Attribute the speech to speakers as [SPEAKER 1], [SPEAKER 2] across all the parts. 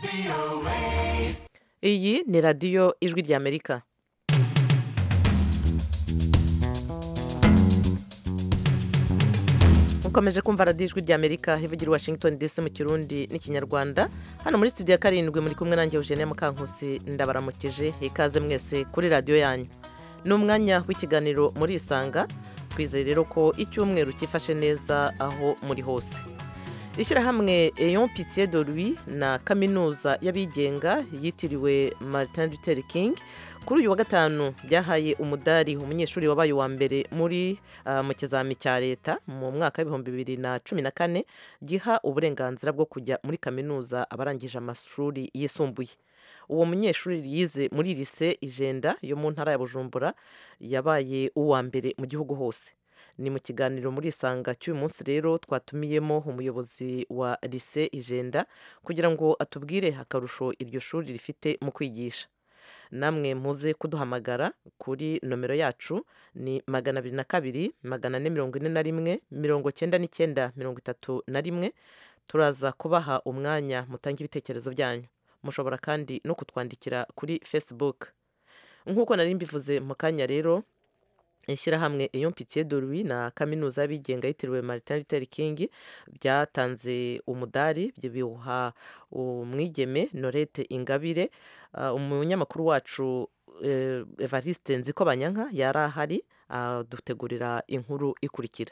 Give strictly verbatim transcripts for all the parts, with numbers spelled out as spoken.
[SPEAKER 1] iyi ni radiyo ijwi ry'amerika. mukomeje kumva radiyo ijwi ry'amerika ivugira i Washington D C mu kirundi n'ikinyarwanda. hano muri studio ya karindwi muri kumwe nanjye Eugenie Mukankusi ndabaramukije. ikaze mwese kuri radiyo yanyu. ni umwanya w'ikiganiro muri Isanga. twizeye rero ko icyumweru cyifashe neza aho muri hose. ishyirahamwe Eyon Pitié de Louis na kaminuza y'abigenga yitiriwe Martin Luther King kuri uyu wa gatanu byahaye umudari umunyeshuri wabaye uwa mbere muri uh, mu kizami cya leta mu mwaka w'ibihumbi bibiri na cumi na kane giha uburenganzira bwo kujya muri kaminuza abarangije amashuri yisumbuye. uwo munyeshuri yize muri lycée Igenda yo mu ntara ya Bujumbura yabaye uwa mbere mu gihugu hose. ni mu kiganiro muri Isanga cy'uyu munsi rero twatumiyemo umuyobozi wa lycée Igenda kugira ngo atubwire akarusho iryo shuri rifite mu kwigisha. namwe muze kuduhamagara kuri nomero yacu ni magana abiri na kabiri magana ane mirongo ine na rimwe mirongo cyenda n'icyenda mirongo itatu na rimwe. turaza kubaha umwanya mutange ibitekerezo byanyu. mushobora kandi no kutwandikira kuri Facebook. nk'uko nari mbivuze mu kanya rero, ishyirahamwe Eyon Pitié de Louis na kaminuza y'abigenga yitiriwe Martin Luther King byatanze umudari biwuha umwigeme Norette Ingabire. uh, umunyamakuru wacu uh, Evariste Nzikobanyanka yari ahari adutegurira uh, inkuru ikurikira.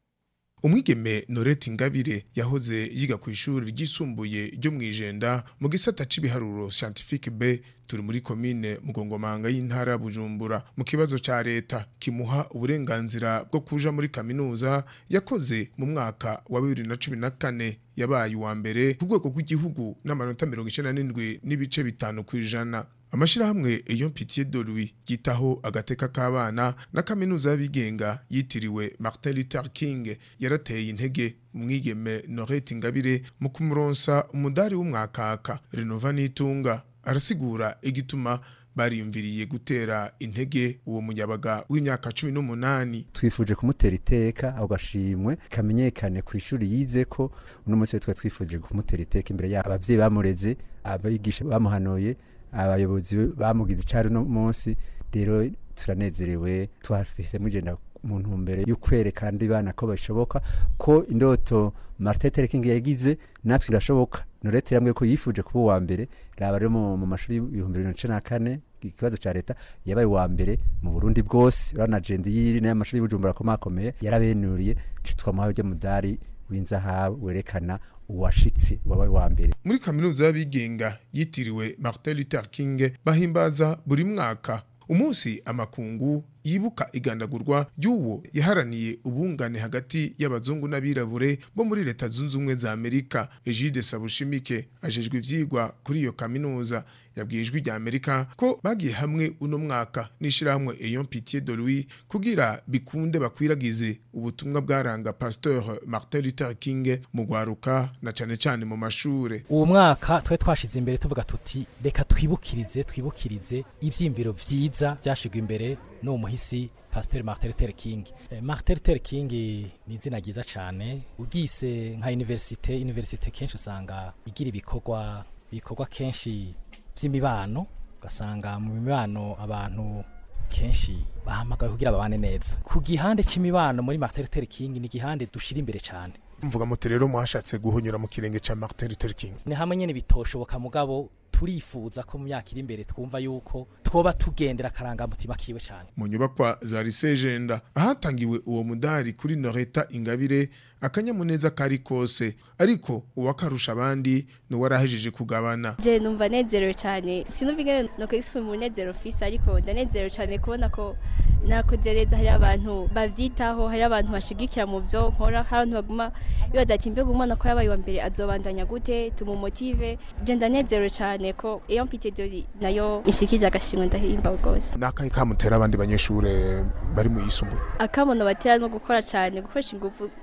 [SPEAKER 2] umwigeme Norette Ingabire yahoze yiga ku ishuri ryisumbuye ryo mu Igenda mu gisata c'ibiharuro scientifique B turi muri commune Mugongomanga y'intara Bujumbura. mu kibazo ca leta kimuha uburenganzira bwo kuja muri kaminuza yakoze mu mwaka wa bibiri na cumi na kane yabaye uwa mbere ku rwego rw'igihugu n'amanota mirongo icenda n'indwi n'ibice bitanu kw'ijana. amashirahamwe Eyon Pitié de Louis yitaho agateka k'abana na kaminuza y'abigenga yitiriwe Martin Luther King yarateye intege umwigeme Norette Ingabire mu kumuronsa umudari w'umwakaka. Renova Nitunga arasigura igituma bariyumviriye gutera intege uwo munyabaga w'imyaka cumi n'umunani.
[SPEAKER 3] twifuje kumutera iteka agashimwe kamenyekane ku ishuri yize ko uno munsi twa twifuje kumutera iteka imbere y'abavyeyi bamureze, abigisha bamuhanuye, abayobozi bamugize icari no munsi. rero turanezerewe twafise mugenda mu ntumbero yo kwerekana abana ko bashoboka ko indoto Martin Luther King yagize natwe irashoboka. Norette yambwiye ko yifuje kuba uwa mbere raba rero mu mashuri y'ibihumbi bibiri na cumi na kane ikibazo ca leta yabaye uwa mbere mu Burundi bwose. urana agenda yiri n'amashuri y'Ubujumbura akomakomeye yarabenuriye twamuhaye byo mudari w'inzahabu werekana uwashitsi wabaye wa mbere.
[SPEAKER 2] muri kaminuza y'abigenga yitiriwe Martin Luther King bahimbaza buri mwaka umunsi amakungu yibuka igandagurwa ry'uwo yaharaniye ubungane hagati y'abazungu n'abirabure bo muri leta zunze ubumwe za Amerika. Egide Sabushimike ajejwe ivyigwa kuri iyo kaminuza yabwiye ijwi rya Amerika ko bagiye hamwe uno mwaka n'ishirahamwe Eyon Pitié de Louis kugira bikunde bakwiragize ubutumwa bwaranga Pasteur Martin Luther King mu gwaruka na cane cane mu mashure.
[SPEAKER 4] uwo mwaka twe twashize imbere tuvuga tuti reka twibukirize twibukirize ivyimviro vyiza byashigwa imbere no muhisi Pasteur Martin Luther King. eh, Martin Luther King ni izina ryiza cyane. ugise nka universite universite kenshi usanga igira ibikorwa bikorwa kenshi by'imibano, ugasanga mu mibano abantu kenshi bahamagaye kugira babane neza. ku gihande cy'imibano muri Martin Luther King ni gihande dushira imbere cyane.
[SPEAKER 2] mvuga muti rero mwashatse guhunyura mu kirenge ca Martin Luther King.
[SPEAKER 4] ni hamwe nyene bitoshoboka mugabo turifuza ko mu myaka iri imbere twumva yuko twoba tugendera akarangamutima kiwe cyane.
[SPEAKER 2] mu nyubakwa za lycée Igenda ahatangiwe uwo mudari kuri Norette Ingabire akanyamuneza kari kose, ariko uwakarusha abandi ni warahejeje kugabana.
[SPEAKER 5] je numva nezerewe cyane, sinumva ingene no kwexprime mu nezero fisa, ariko ndanezerewe cyane kubona ko nakoze neza. hari abantu bavyitaho, hari abantu bashigikira mu byo nkora, hari abantu baguma bibaza ati mbega umwana ko yabaye wa mbere azobandanya gute, tumumotive. je ndanezerewe cyane ko Eyon Pitié de Louis nayo ishikije agashimwe ndahimba rwose.
[SPEAKER 2] nakaye kamutera abandi banyeshure bari mu yisumbuye.
[SPEAKER 5] akamono batera no gukora cyane, gukoresha ingufu zose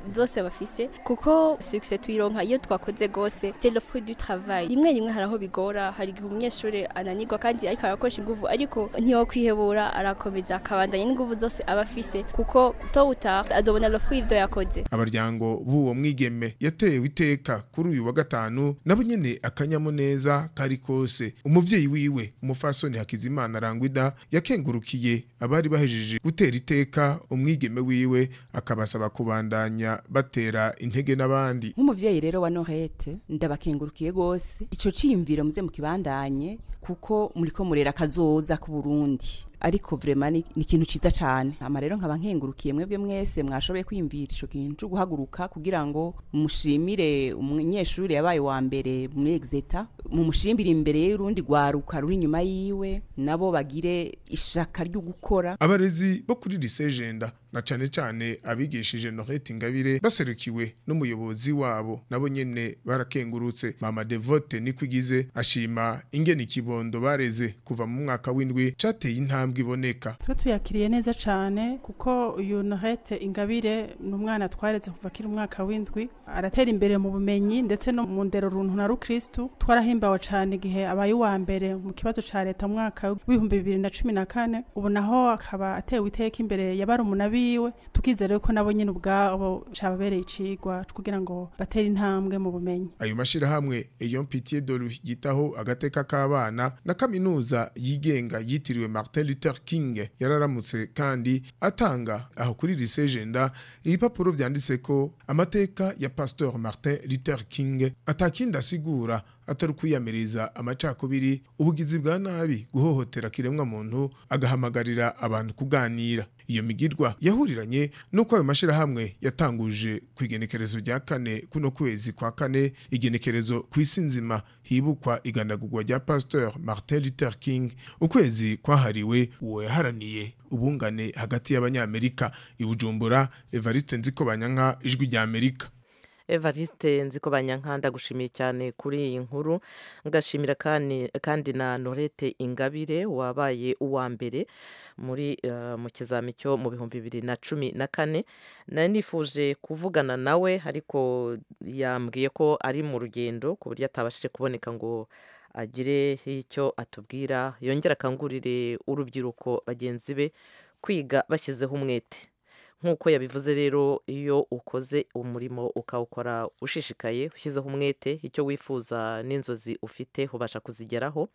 [SPEAKER 5] bafise kuko success tuyironka iyo twakoze gose c'est le fruit du travail rimwe rimwe haraho bigora hari igihe umunyeshuri ananirwa kandi ariko arakoresha inguvu ariko ntiyo kwihebura arakomeza akabandanya n'inguvu zose aba afise kuko to uta azobona le fruit ivyo yakoze.
[SPEAKER 2] Abaryango b'uwo mwigeme yatewe iteka kuri uyu wa gatanu nabo nyene akanyamuneza kari kose. Umuvyeyi wiwe umufasoni Hakizimana Rangwida yakengurukiye abari bahejeje gutera iteka umwigeme wiwe akabasaba kubandanya batera intege n'abandi.
[SPEAKER 6] Nk'umuvyeyi rero wa Norete ndabakengurukiye gose ico ciyumviro muze mu kibandanye kuko muriko murera kazoza ku Burundi ariko vraiment ni ikintu ciza cyane. Ama rero nkaba nkengurukiye mwebwe mwese mwashoboye kwimvira ico kintu cyo guhaguruka kugira ngo mushimire umunyeshuri yabaye wa mbere muri exeta mu mushimbira imbere y'urundi gwaruka ruri nyuma yiwe nabo bagire ishaka ryo gukora.
[SPEAKER 2] Abarezi bo kuri lycée Jenda na cane cane abigishije Norete Ingabire baserukiwe n'umuyobozi wabo nabo nyene barakengurutse. Mama Devote Nikwigize ashima ingene ikibondo bareze kuva mu mwaka w'indwi cateye intambwe iboneka.
[SPEAKER 7] Twe tuyakiriye neza cane kuko uyu Norete Ingabire n'umwana twareze kuva kiri umwaka w'indwi aratera imbere mu bumenyi ndetse no mu ndero runtu na rukristo. Twarahimbawe cane igihe abaye wa mbere mu kibazo ca leta mwaka w'ibihumbi bibiri na cumi na kane ubu naho akaba atewe iteka imbere yabari umunabiwe tukizere ko nabo nyene ubwabo cababereye icigwa kugira ngo batera intambwe mu bumenyi.
[SPEAKER 2] Ayo mashira hamwe Eyon Pitié de Louis gitaho agateka k'abana na kaminuza yigenga yitiriwe Martin Luther King yararamutse kandi atanga aho kuri lycée Jenda ibipapuro vyanditse ko amateka ya Pasteur Martin Luther King atakinda asigura atari kwiyamiriza amacakubiri ubugizi bwa nabi guhohotera kiremwa muntu agahamagarira abantu kuganira. Iyo migirwa yahuriranye nuko ayo mashira hamwe yatanguje kwigenekerezo rya kane kuno kwezi kwa kane igenekerezo kwisinzima hibukwa igandagurwa rya Pasteur Martin Luther King ukwezi kwahariwe uwo yaharaniye ubungane hagati y'abanyamerika. I Bujumbura Evariste Nzikobanyanka ijwi rya Amerika.
[SPEAKER 1] Evariste Nzikobanyanka ndagushimiye cyane kuri iyi nkuru ngashimira kandi kandi na Norete Ingabire wabaye uwa mbere muri uh, mu kizami cyo mu bihumbi bibiri na cumi na kane. Nari nifuje kuvugana nawe ariko yambwiye ko ari mu rugendo ku buryo atabashije kuboneka ngo agire icyo atubwira yongera akangurire urubyiruko bagenzi be kwiga bashyizeho umwete. Nkuko yabivuze rero iyo ukoze umurimo ukawukora ushishikaye ushyizeho umwete icyo wifuza n'inzozi ufite ubasha kuzigeraho.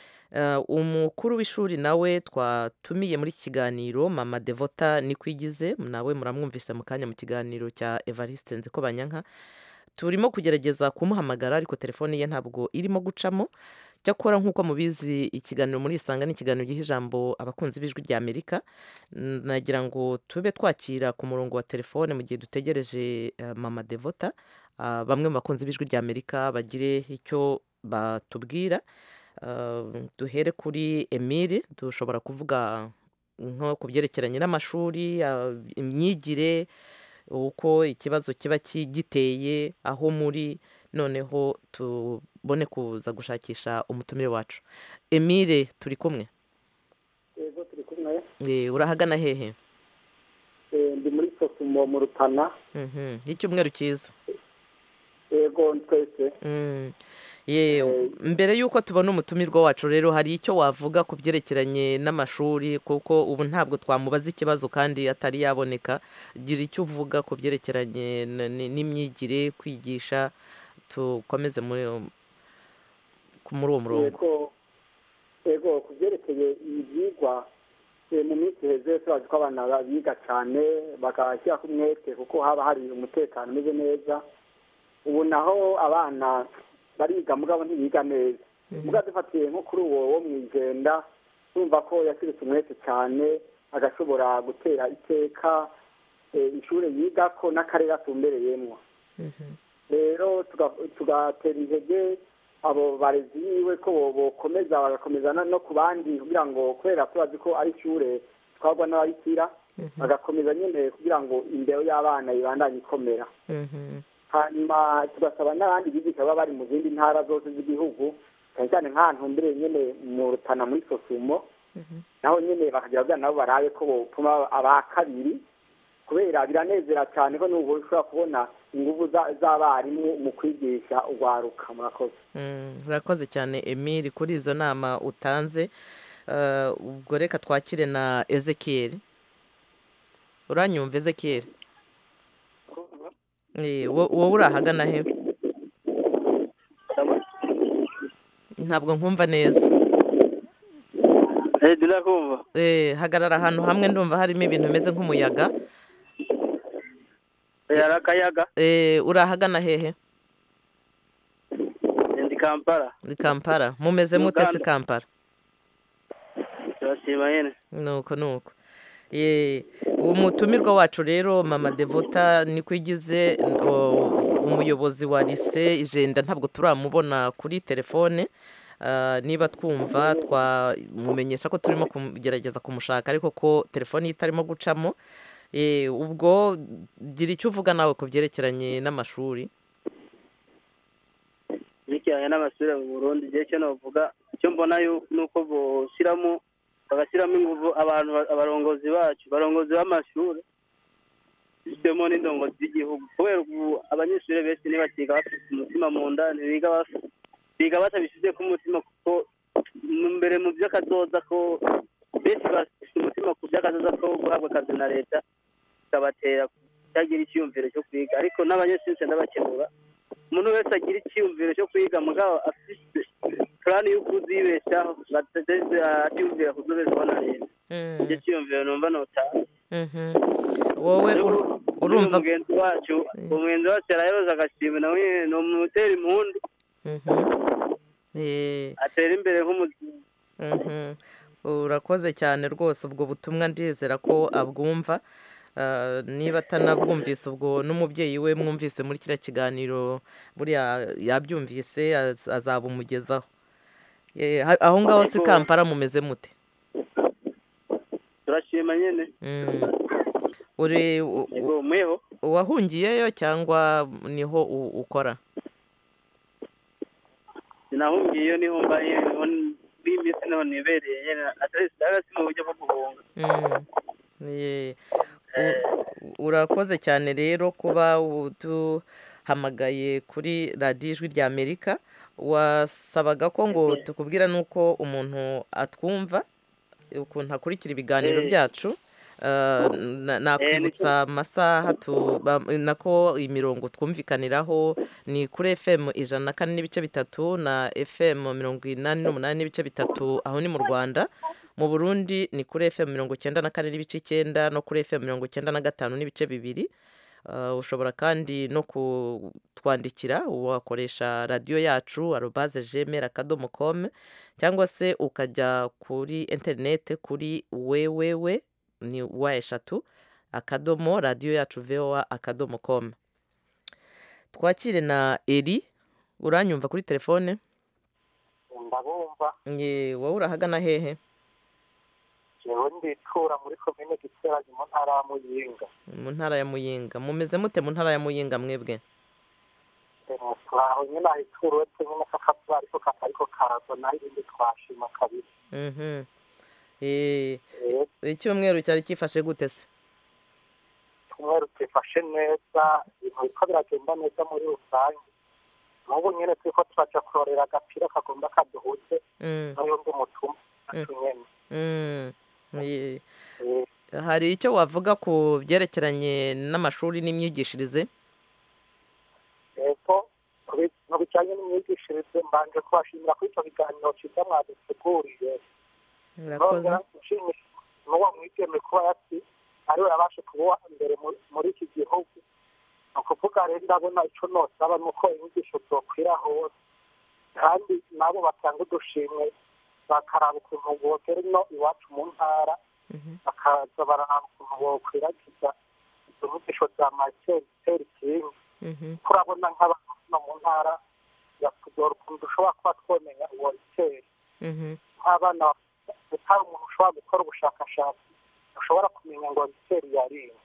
[SPEAKER 1] Uh, umukuru w'ishuri nawe twatumiye muri kiganiro Mama Devota Nikwigize nawe muramwumvise mu kanya mu kiganiro cya Evariste Nzikobanyanka. Turimo kugerageza kumuhamagara ariko telefone ye ntabwo irimo gucamo. Cyakora nkuko mubizi ikiganiro muri Isanga ni ikiganiro gihe ijambo abakunzi b'ijwi rya Amerika. Nagira ngo tube twakira ku murongo wa telefone mu gihe dutegereje uh, Mama Devota uh, bamwe mu bakunzi b'ijwi rya Amerika bagire icyo batubwira. Uh, duhere kuri Emile dushobora kuvuga nko kubyerekeranye n'amashuri uh, imyigire uko ikibazo kiba kigiteye aho muri noneho tubone kuza gushakisha umutumire wacu. Emile turi kumwe?
[SPEAKER 8] Yego turi kumwe.
[SPEAKER 1] Eh urahagana hehe?
[SPEAKER 8] Eh ndi muri Sosumo mu Rutana.
[SPEAKER 1] Mhm. Icyumweru cyiza.
[SPEAKER 8] Yego twese.
[SPEAKER 1] Mhm. Ye mbere yuko tubona umutumirwa wacu rero hari icyo wavuga ku byerekeranye n'amashuri kuko ubu ntabwo twamubaza ikibazo kandi atari yaboneka. Gira icyo uvuga ku byerekeranye n'imyigire kwigisha tukomeze muri muri uwo murongo.
[SPEAKER 8] Yego yego ku byerekeye ibyigwa mu minsi heze turazi ko abana biga cyane bakashyira ku mwete kuko haba hari umutekano umeze neza. Ubu naho abana bariga mugabo ntibiga neza. Mugabo dufatiye nko kuri uwo wo mwijenda urumva ko yasiritse umwete cyane agashobora gutera iteka ishure yiga ko n'akarere atumbereyemwo. Rero tugatera intege abo barezi biwe ko bokomeza bagakomeza no ku bandi kugira ngo kubera turazi ko ari ishure twagwa n'ababikira bagakomeza nyine kugira ngo indero y'abana ibandanye ikomera. Hanyuma tugasaba n'abandi bigisha baba bari mu zindi ntara zose z'igihugu cyane cyane nk'ahantu mbere nyine mu Rutana muri Sosumo naho nyine bakagira bwa nabo barabe ko bopfuma aba kabiri kubera biranezera cyane ko n'ubu ushobora kubona ingufu z'abarimu mu kwigisha urwaruka. Murakoze.
[SPEAKER 1] Murakoze cyane Emile kuri izo nama utanze. Ubwo reka twakire na Ezekiel. Uranyumva Ezekiel? Wowe urahagana he? Ntabwo nkumva neza.
[SPEAKER 9] Eh dirakumva.
[SPEAKER 1] Eh hagarara ahantu hamwe ndumva harimo ibintu bimeze nk'umuyaga.
[SPEAKER 9] Yara kayaga.
[SPEAKER 1] Eh urahagana hehe?
[SPEAKER 9] Ndi Kampala.
[SPEAKER 1] Ndi Kampala. Mumeze mute se Kampala?
[SPEAKER 9] Turashima yene.
[SPEAKER 1] Nuko nuko. Eh umutumirwa wacu rero Mama Devota ni kwigize umuyobozi wa lycée Ijenda, ntabwo turamubona kuri telefone. Niba twumva twamumenyesha ko turimo kugerageza kumushaka ariko ko telefone itarimo gucamo. Ubwo gira icyo uvuga nawe ku byerekeranye n'amashuri.
[SPEAKER 9] Bikiranye n'amashuri mu Burundi je cyo novuga cyo mbona nuko boshyiramo bagashyiramo ingufu abantu abarongozi bacu barongozi b'amashuri sistemo n'indongozi z'igihugu kubera abanyeshuri benshi nibakiga bafite umutima mu nda ntibiga bafite biga batabishyize ku mutima kuko mbere mu by'akazoza ko benshi bafite umutima ku by'akazoza ko guhabwa akazi na leta kabatera cyagira icyumviro cyo kwiga ariko n'abanyeshuri cyane bakemura umuntu wese agira icyumviro cyo kwiga mugabo afite plan yo kuzibeshaho bateze acyumvira kuzobeshaho na leta icyo cyumviro numva nota
[SPEAKER 1] wowe urumva
[SPEAKER 9] umugenzi wacu umugenzi wacu arayoza agashimwe nawe no mutera impundu atera imbere nk'umuzungu.
[SPEAKER 1] Urakoze cyane rwose ubwo butumwa ndizera ko abwumva. Niba atanabwumvise ubwo n'umubyeyi we mwumvise muri kiriya kiganiro buriya yabyumvise azabumugezaho. Aho ngaho si Kampala mumeze mute?
[SPEAKER 9] Turashima nyene.
[SPEAKER 1] Uri
[SPEAKER 9] mweho
[SPEAKER 1] wahungiyeyo cyangwa niho ukora?
[SPEAKER 9] Sinahungiyeyo niho mbaye bimisi naho nibereye nyene atari mu buryo bwo guhunga.
[SPEAKER 1] Urakoze cyane rero kuba uduhamagaye kuri radiyo ijwi rya Amerika. Wasabaga ko ngo tukubwira nuko umuntu atwumva ukuntu akurikira ibiganiro byacu. Nakwibutsa amasaha nako imirongo twumvikaniraho ni kuri F M ijana na kane n'ibice bitatu na F M mirongo inani n'umunani n'ibice bitatu aho ni mu Rwanda. Mu Burundi ni kuri F M mirongo icyenda na kane n'ibice icyenda no kuri F M mirongo icyenda na gatanu n'ibice bibiri. Ushobora kandi no kutwandikira wakoresha radiyo yacu arobase gmail akadomo com cyangwa se ukajya kuri interinete kuri www ni wa eshatu akadomo radiyo yacu voa akadomo com. Twakire na Eri. Uranyumva kuri telefone?
[SPEAKER 10] Ndabumva.
[SPEAKER 1] Ye wowe urahagana hehe?
[SPEAKER 10] Jewe nditura muri komine Giteranyi mu ntara ya Muyinga.
[SPEAKER 1] Mu ntara ya Muyinga. Mumeze mute mu ntara ya Muyinga mwebwe?
[SPEAKER 10] Twaho nyine ahitura uretse nyine kakavura ariko katariko karaza naho ibindi twashima kabiri.
[SPEAKER 1] Mhm. Eh icyumweru cyari kifashe gute se?
[SPEAKER 10] Icyumweru kifashe neza, ibintu biko biragenda neza muri rusange. N'ubu nyine turiko turaja kurorera agapira kagomba kaduhuze n'undi mutumwa nyene.
[SPEAKER 1] Mm. Hari icyo wavuga ku byerekeranye n'amashuri n'imyigishirize?
[SPEAKER 10] Ego mu bijyanye n'imyigishirize mbanje kubashimira kuri icyo biganiro cyiza mwaduteguriye.
[SPEAKER 1] Murakoze.
[SPEAKER 10] N'uwo mwigeme kuba yati ariwe yabashe kuba mbere muri iki gihugu. Ni ukuvuga rero ndabona icyo nosaba ni uko inyigisho zokwira hose kandi nabo batanga udushimwe bakaraba ukuntu bogera ino iwacu mu ntara bakaza bararaba ukuntu bokwiragiza izo nyigisho za Martin King. Turabona nk'abantu no mu ntara yatugora ukuntu dushobora kuba twomenya uwo literi nk'abana hari umuntu ushobora gukora ubushakashatsi ushobora kumenya ngo literi yariye.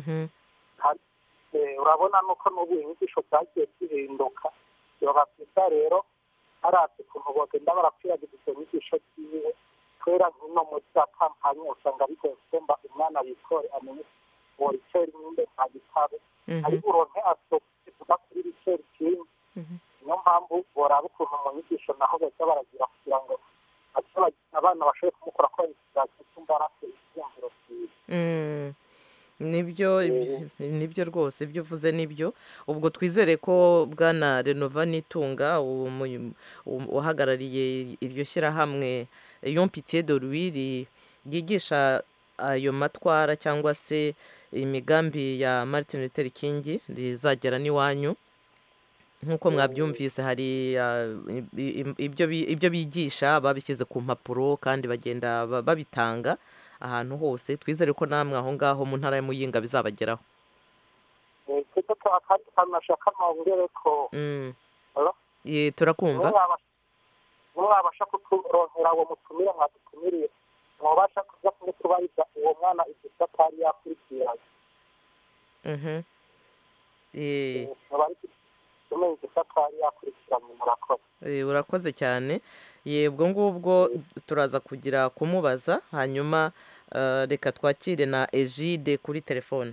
[SPEAKER 10] Urabona nuko n'ubu inyigisho zagiye zihinduka yoba byiza rero harazi ukuntu bagenda barakwiragiza izo nyigisho ziwe kubera nk'ino muri za kampani usanga bigoye kumva umwana yitore amenye uwo riceri nyine nta gitabo ari buronke asopse tuva kuri riceri kindi niyo mpamvu boraba ukuntu mu nyigisho naho bajya baragira kugira ngo abana bashobore kumukora ko ikiganza cy'imbarake icyumviro cyiza
[SPEAKER 1] nibyo nibyo rwose ibyo uvuze nibyo ubwo twizere ko bwana Renova Nitunga uhagarariye iryo shyirahamwe Yompitié de Rwiri yigisha ayo matwara cyangwa se imigambi ya Martin Luther King rizagera n'iwanyu nk'uko mwabyumvise hari ibyo bigisha babishyize ku mpapuro kandi bagenda babitanga ahantu hose twizere ko namwe aho ngaho mu ntara ya Muyinga bizabageraho
[SPEAKER 10] kuko akandi kanashaka nongere ko
[SPEAKER 1] ye turakumva
[SPEAKER 10] mwabasha kuturonkera uwo mutumire mwadutumiriye mwabasha kuza kumutubariza uwo mwana igisa atari yakurikiranye
[SPEAKER 1] mhm eh
[SPEAKER 10] tumenye igisa atari yakurikiranye murakoze
[SPEAKER 1] urakoze cyane yebwo ngubwo turaza kugira kumubaza hanyuma reka twakire na Egide kuri telefone.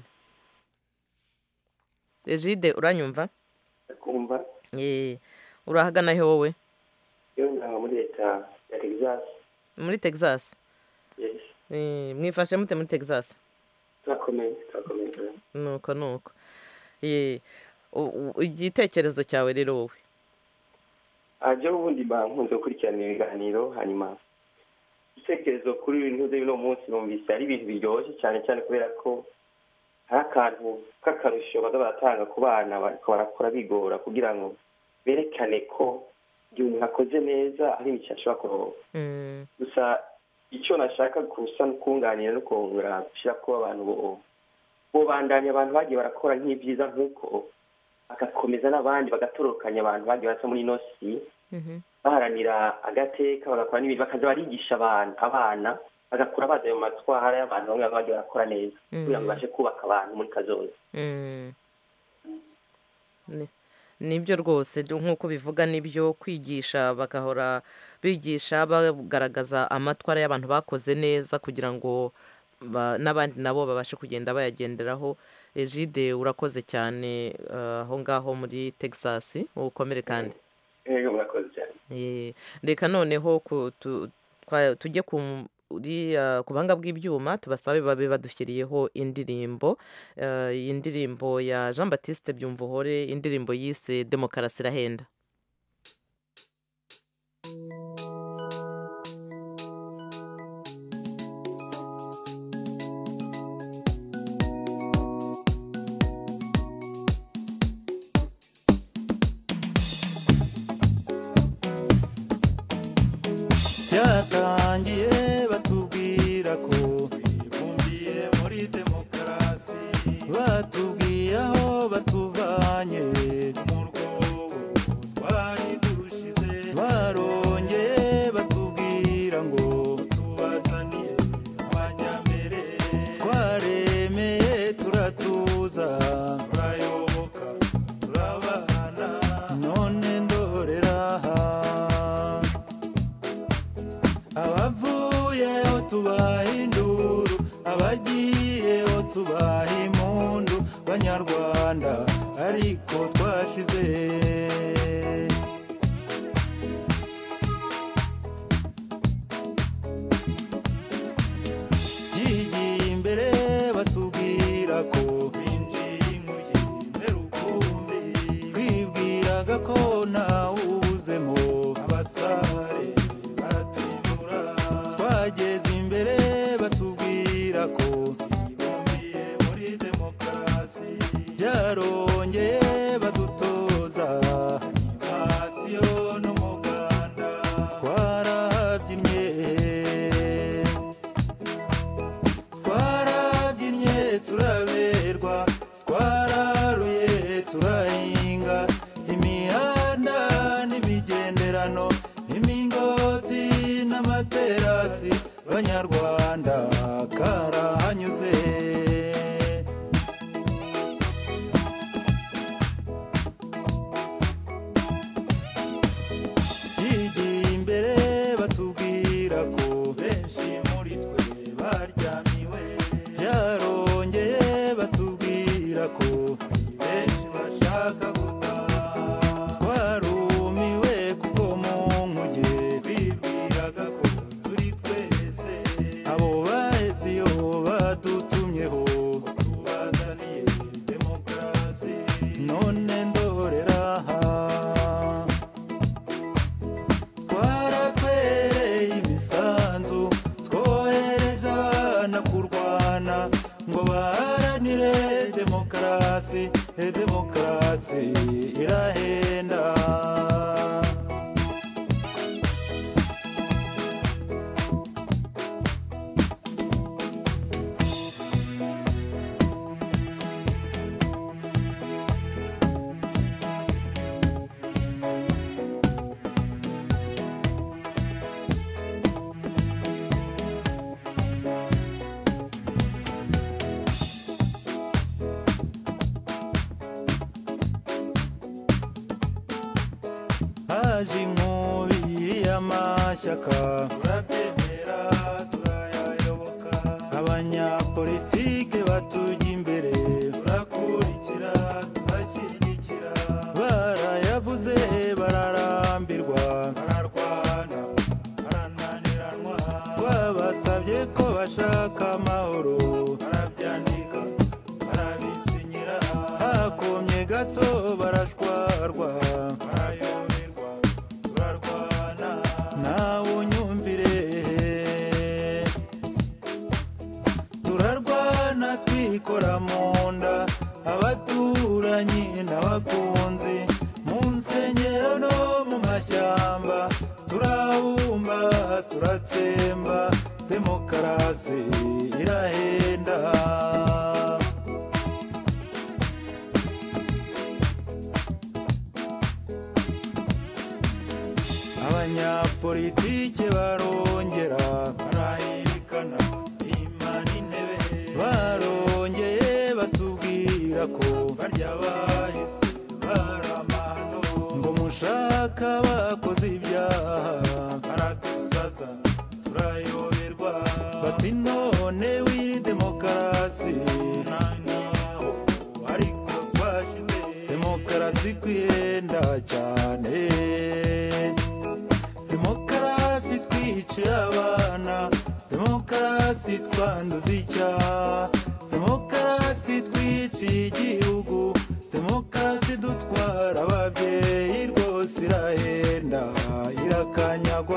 [SPEAKER 1] Egide uranyumva?
[SPEAKER 11] Kumva.
[SPEAKER 1] Eh urahagana he wowe?
[SPEAKER 11] Yo ndaha muri leta ya Texas.
[SPEAKER 1] Muri Texas?
[SPEAKER 11] Yes.
[SPEAKER 1] Eh mwifashe mute muri Texas?
[SPEAKER 11] Turakomeye, turakomeye.
[SPEAKER 1] Nuko nuko. Eh igitekerezo cyawe rero wowe?
[SPEAKER 11] Aje ubundi bankunze gukurikirana ibiganiro hanyuma igitekerezo kuri ibintu byo no munsi numvise ari ibintu biryoshye cyane cyane kubera ko hari akantu k'akarusho bagatanga ku bana bariko barakora bigora kugira ngo berekane ko igihe umuntu akoze neza ari icyo ashobora kuronka gusa icyo nashaka gusa n'ukunganira no kongera gushyira ko abantu bo bo bandanya abantu bagiye barakora nk'ibyiza nk'uko agakomeza n'abandi bagatorokanya abantu bagiye basa muri nosi baharanira agateka bagakora n'ibindi bakaza barigisha abana abana bagakura baza ayo matwara y'abantu bamwe bagiye barakora neza kugira ngo bashe kubaka abantu muri kazoza
[SPEAKER 1] nibyo rwose nk'uko bivuga nibyo kwigisha bagahora bigisha bagaragaza amatwara y'abantu bakoze neza kugira ngo n'abandi nabo babashe kugenda bayagenderaho. Egide urakoze cyane aho ngaho muri Texas ukomere kandi
[SPEAKER 11] yego murakoze cyane.
[SPEAKER 1] Reka noneho tujye ku buhanga bw'ibyuma tubasabe babe badushyiriyeho indirimbo iyi ndirimbo ya Jean Baptiste Byumvuhore indirimbo yise Demokarasi irahenda.
[SPEAKER 12] Yatangiye batubwira ko twibumbiye muri demokarasi batubwiye aho batuvanye mu rwobo twari dushize barongeye batubwira ngo tubazaniye abanyambere twaremeye turatuza turayoboka turabana none ndorera abavuyeho tubaha induru abagiyeho tubaha impundu banyarwanda ariko twashize yigiye imbere batubwira ko binjiye inkuye imbere ukundi twibwiraga ko nawe ubuzemo abasare bageze imbere batubwira ko twibumbiye muri demokarasi byarongeye badutoza pasiyo n'umuganda twarabyinnye twarabyinnye turaberwa twararuye turahinga imihanda n'imigenderano imingoti n'amaterasi banyarwanda karahanyuze yigiye imbere batubwira ko benshi muri twe baryamiwe byarongeye irahenda. haje inkubi y'amashyaka turabyemera turayayoboka, abanyapolitike batujya imbere turakurikira turashyigikira, barayavuze bararambirwa bararwana barananiranwa, twabasabye ko bashaka amahoro barabyandika barabisinyira, hakomye gato barashwarwa barayoberwa turarwana nawe unyumvire, turarwana twikora mu nda abaturanyi n'abakunzi, mu nsengero no mu mashyamba turabumba turatsemba, demokarasi irahenda. Abanyapolitike barongera barahirikana imana intebe, barongeye batubwira ko barya bahise baramano, ngo mushaka bakoze ibyaha baradusaza turayoberwa, bati none wiri demokarasi nanaho ariko twashize demokarasi kwihenda cyane, demokarasi twicira abana, demokarasi twanduza icyaha, demokarasi twiciye igihugu, demokarasi dutwara ababyeyi rwose irahenda irakanyagwa.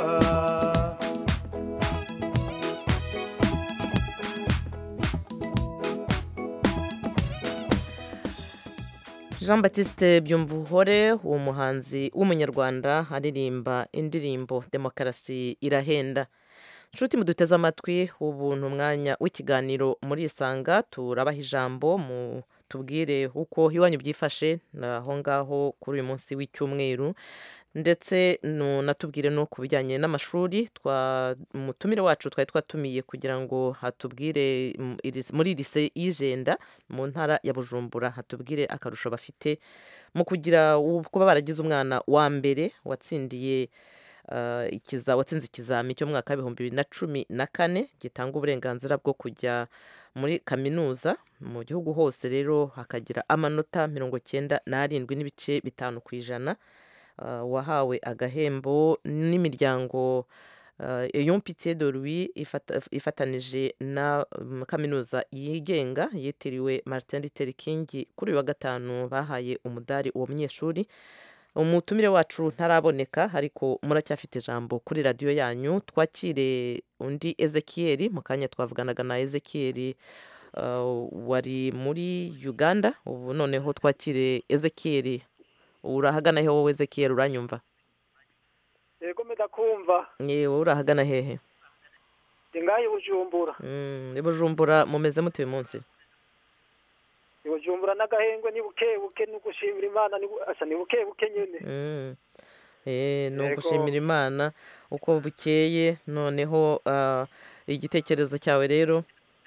[SPEAKER 1] Jean Baptiste Byumvuhore uwo muhanzi w'umunyarwanda aririmba indirimbo demokarasi irahenda. Nshuti muduteze amatwi, ubu ni umwanya w'ikiganiro muri Isanga, turabaha ijambo mu tubwire uko iwanyu byifashe aho ngaho kuri uyu munsi w'icyumweru, ndetse natubwire no ku bijyanye n'amashuri. Umutumire wacu twari twatumiye kugira ngo hatubwire muri lise y'Ijenda mu ntara ya Bujumbura, hatubwire akarusho bafite mu kugira kuba baragize umwana wa mbere watsindiye ikiza watsinze ikizami cyo mu mwaka w'ibihumbi bibiri na cumi na kane gitanga uburenganzira bwo kujya muri kaminuza mu gihugu hose, rero hakagira amanota mirongo cyenda n'arindwi n'ibice bitanu ku ijana. Wahawe agahembo n'imiryango Eyon Pitié de Louis ifatanije na kaminuza yigenga yitiriwe Martin Luther King. Kuri uyu wa gatanu bahaye umudari uwo munyeshuri. Umutumire wacu ntaraboneka ariko muracyafite ijambo kuri radiyo yanyu. Twakire undi Ezekiel, mu kanya twavuganaga na Ezekiel wari muri Uganda, ubu noneho twakire Ezekiel. Urahagana hehe wowe Ezekiel, uranyumva?
[SPEAKER 13] Yego medakumva.
[SPEAKER 1] Yewe urahagana hehe?
[SPEAKER 13] Ngaye Bujumbura.
[SPEAKER 1] Mm, Bujumbura mumeze mute uyu munsi?
[SPEAKER 13] Bujumbura n'agahengwe ni buke buke no gushimira Imana, ni asa ni buke buke nyene.
[SPEAKER 1] Mm. Eh no gushimira Imana uko bukeye. Noneho uh, igitekerezo cyawe rero?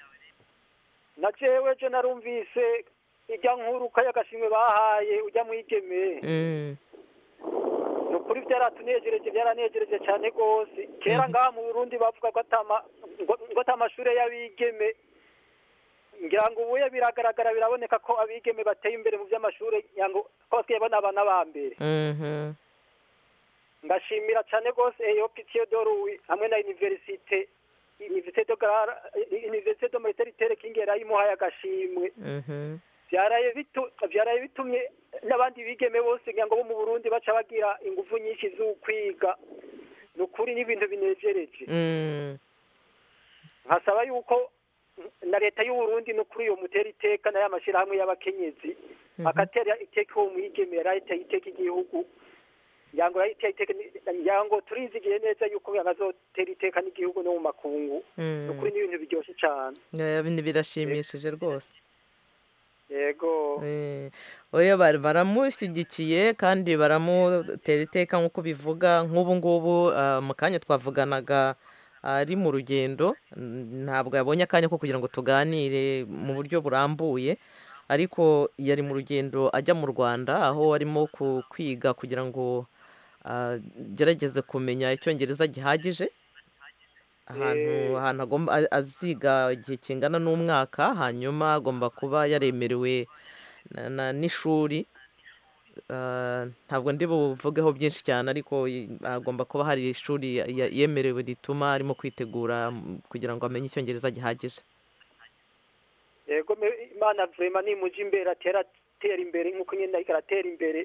[SPEAKER 13] Na jewe je narumvise ijya nkuru kayagashimwe bahaye ujya mwigeme.
[SPEAKER 1] Mm.
[SPEAKER 13] Nukuri byaratunejereje byaranejereje cyane gose. Kera ngaha mu Burundi bavuga ko atama ngo tamashure y'abigeme, ngira ngo ubuye biragaragara biraboneka ko abigeme bateye imbere mu by'amashure, yango ko twebana abana ba mbere.
[SPEAKER 1] Mhm.
[SPEAKER 13] Ngashimira cyane gose Eyon Pitié de Louis hamwe na université Université de Gara Université de Martin Luther King yarayimuhaye agashimwe.
[SPEAKER 1] Mhm.
[SPEAKER 13] Byaraye bitu byaraye bitumye n'abandi bigeme bose ngira ngo bo mu Burundi baca bagira ingufu nyinshi zo kwiga. Nukuri n'ibintu binejereje.
[SPEAKER 1] Mm.
[SPEAKER 13] Nkasaba yuko na leta y'u Burundi no kuri iyo mutera iteka n'aya mashyirahamwe y'abakenyezi akatera iteka uwo mwigeme yarayiteye iteka igihugu yango yarayiteye iteka yango turizigiye neza yuko yazotera iteka n'igihugu no mu makungu no kuri n'ibintu biryoshye cyane
[SPEAKER 1] ibintu birashimishije rwose
[SPEAKER 13] yego
[SPEAKER 1] oya baramushyigikiye kandi baramutera iteka nk'uko bivuga nk'ubu ngubu mu kanya twavuganaga ari mu rugendo ntabwo yabonye akanya ko kugira ngo tuganire mu buryo burambuye ariko yari mu rugendo ajya mu Rwanda aho arimo kwiga kugira ngo agerageze kumenya icyongereza gihagije ahantu ahantu agomba aziga igihe kingana n'umwaka hanyuma agomba kuba yaremerewe n'ishuri ntabwo ndi buvugeho byinshi cyane ariko agomba kuba hari ishuri yemerewe rituma arimo kwitegura kugira ngo amenye icyongereza gihagije
[SPEAKER 13] yego imana vrema nimuje imbere atera atera imbere nk'uko nyine ariko aratera imbere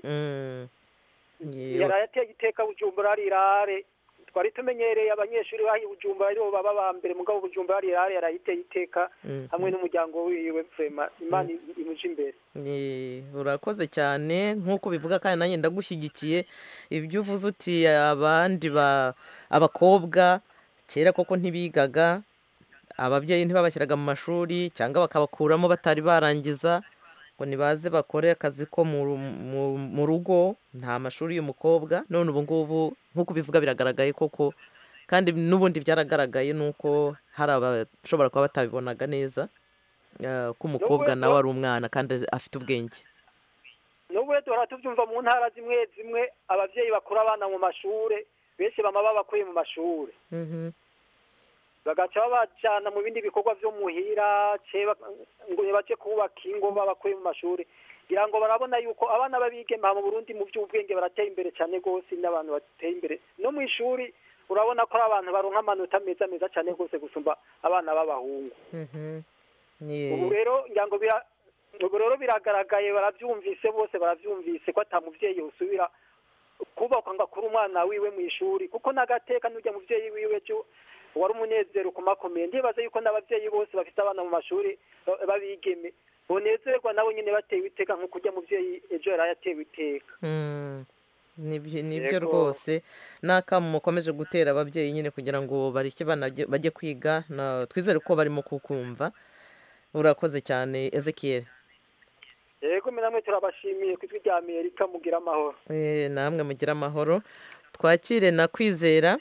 [SPEAKER 13] yarateye iteka Bujumbura rirare twari tumenyereye abanyeshuri bahi Bujumbura aribo baba ba mbere mugabo Bujumbura rirare yarayiteye iteka hamwe n'umuryango wiwe vrema imana imuje imbere
[SPEAKER 1] urakoze cyane nk'uko bivuga kandi nanjye ndagushyigikiye ibyo uvuze uti abandi abakobwa kera koko ntibigaga ababyeyi ntibabashyiraga mu mashuri cyangwa bakabakuramo batari barangiza ngo nibaze bakore akazi ko mu rugo nta mashuri y'umukobwa none ubu ngubu nk'uko bivuga biragaragaye koko kandi n'ubundi byaragaragaye nuko hari abashobora kuba batabibonaga neza ko umukobwa nawe ari umwana kandi afite ubwenge
[SPEAKER 13] n'ubu duhora tubyumva mu ntara zimwe zimwe ababyeyi bakura abana mu mashuri benshi bama babakuye mu mashuri bagaca babajyana mu bindi bikorwa byo muhira ngo bace kubaka ingo babakuye mu mashuri kugira ngo barabona yuko abana babigema mu Burundi mu by'ubwenge barateye imbere cyane rwose n'abantu bateye imbere no mu ishuri urabona ko ari abantu baronka amanota meza meza cyane rwose gusumba abana b'abahungu ubu rero ngira ngo ubu rero biragaragaye barabyumvise bose barabyumvise ko atamuvyeyi usubira kubakwa ngo akure umwana wiwe mu ishuri kuko nagateka n'ujya muvyeyi wiwe cyo wari umunezero kumakomeye ndibaza yuko n'abavyeyi bose bafite abana mu mashuri babigeme bonezerwa nabo nyine batewe iteka nko kujya muvyeyi ejo yarayatewe iteka
[SPEAKER 1] nibyo rwose n'akamu mukomeje gutera ababyeyi nyine kugira ngo bareke bajye kwiga twizere ko barimo kukumva urakoze cyane Ezekiel
[SPEAKER 13] yego namwe turabashimiye ku ijwi rya Amerika mugira amahoro
[SPEAKER 1] eh namwe mugira amahoro twakire na Kwizera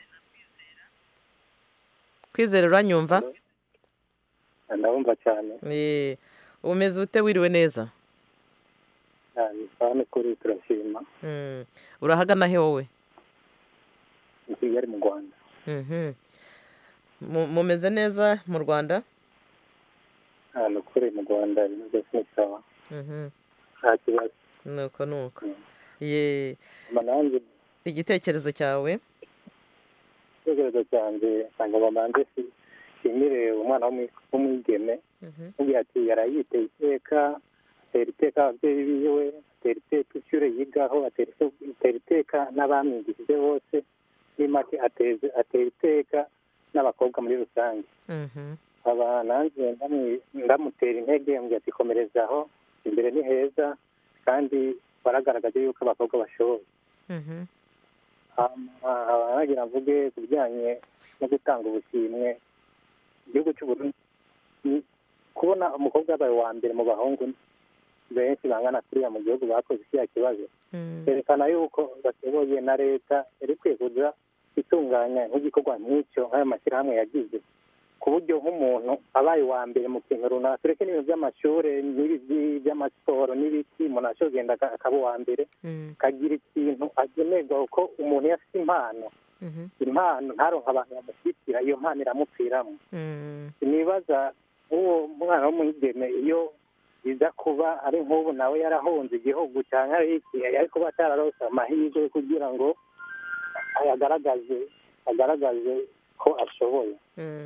[SPEAKER 1] Kwizera uranyumva
[SPEAKER 14] ndabumva cyane
[SPEAKER 1] eh umeze ute wiriwe neza
[SPEAKER 14] ni cyane kuri turashima
[SPEAKER 1] mm urahagana he wowe
[SPEAKER 14] i Kigali mu Rwanda
[SPEAKER 1] mhm mumeze neza mu Rwanda
[SPEAKER 14] hano kuri mu Rwanda ni byose sawa
[SPEAKER 1] mhm
[SPEAKER 14] hakibazo
[SPEAKER 1] nuko nuko ye
[SPEAKER 14] mananje
[SPEAKER 1] igitekerezo cyawe
[SPEAKER 14] igitekerezo cyanjye sanga bamanze shimire umwana w'umwigeme ugiye ati yarayiteye iteka atera iteka ababyeyi biwe atera iteka ishure yigaho atera iteka n'abamwigishije bose n'imake ateza atera iteka n'abakobwa muri rusange aba nanjye ndamutera intege mbwira ati komerezaho imbere ni heza kandi baragaragaje yuko abakobwa bashoboye nagira mvuge ku bijyanye no gutanga ubushimwe igihugu cy'u Burundi kubona umukobwa yabaye wa mbere mu bahungu benshi bangana kuriya mu gihugu bakoze kiriya kibazo berekana yuko bashoboye na leta iri kwihuza itunganya nk'igikorwa nk'icyo nk'ayo mashyirahamwe yagize ku buryo nk'umuntu abaye wa mbere mu kintu runaka tureke n'ibintu by'amashuri n'ibi by'amasiporo n'ibiki umuntu ashobora kugenda akaba uwa mbere akagira ikintu agenerwa kuko umuntu iyo afite impano impano ntaronka abantu bamushyigikira iyo mpano iramupfiramo nibaza uwo mwana w'umwigeme iyo biza kuba ari nk'ubu nawe yarahunze igihugu cyangwa iki ariko kuba atararose amahirwe kugira ngo agaragaze agaragaze ko ashoboye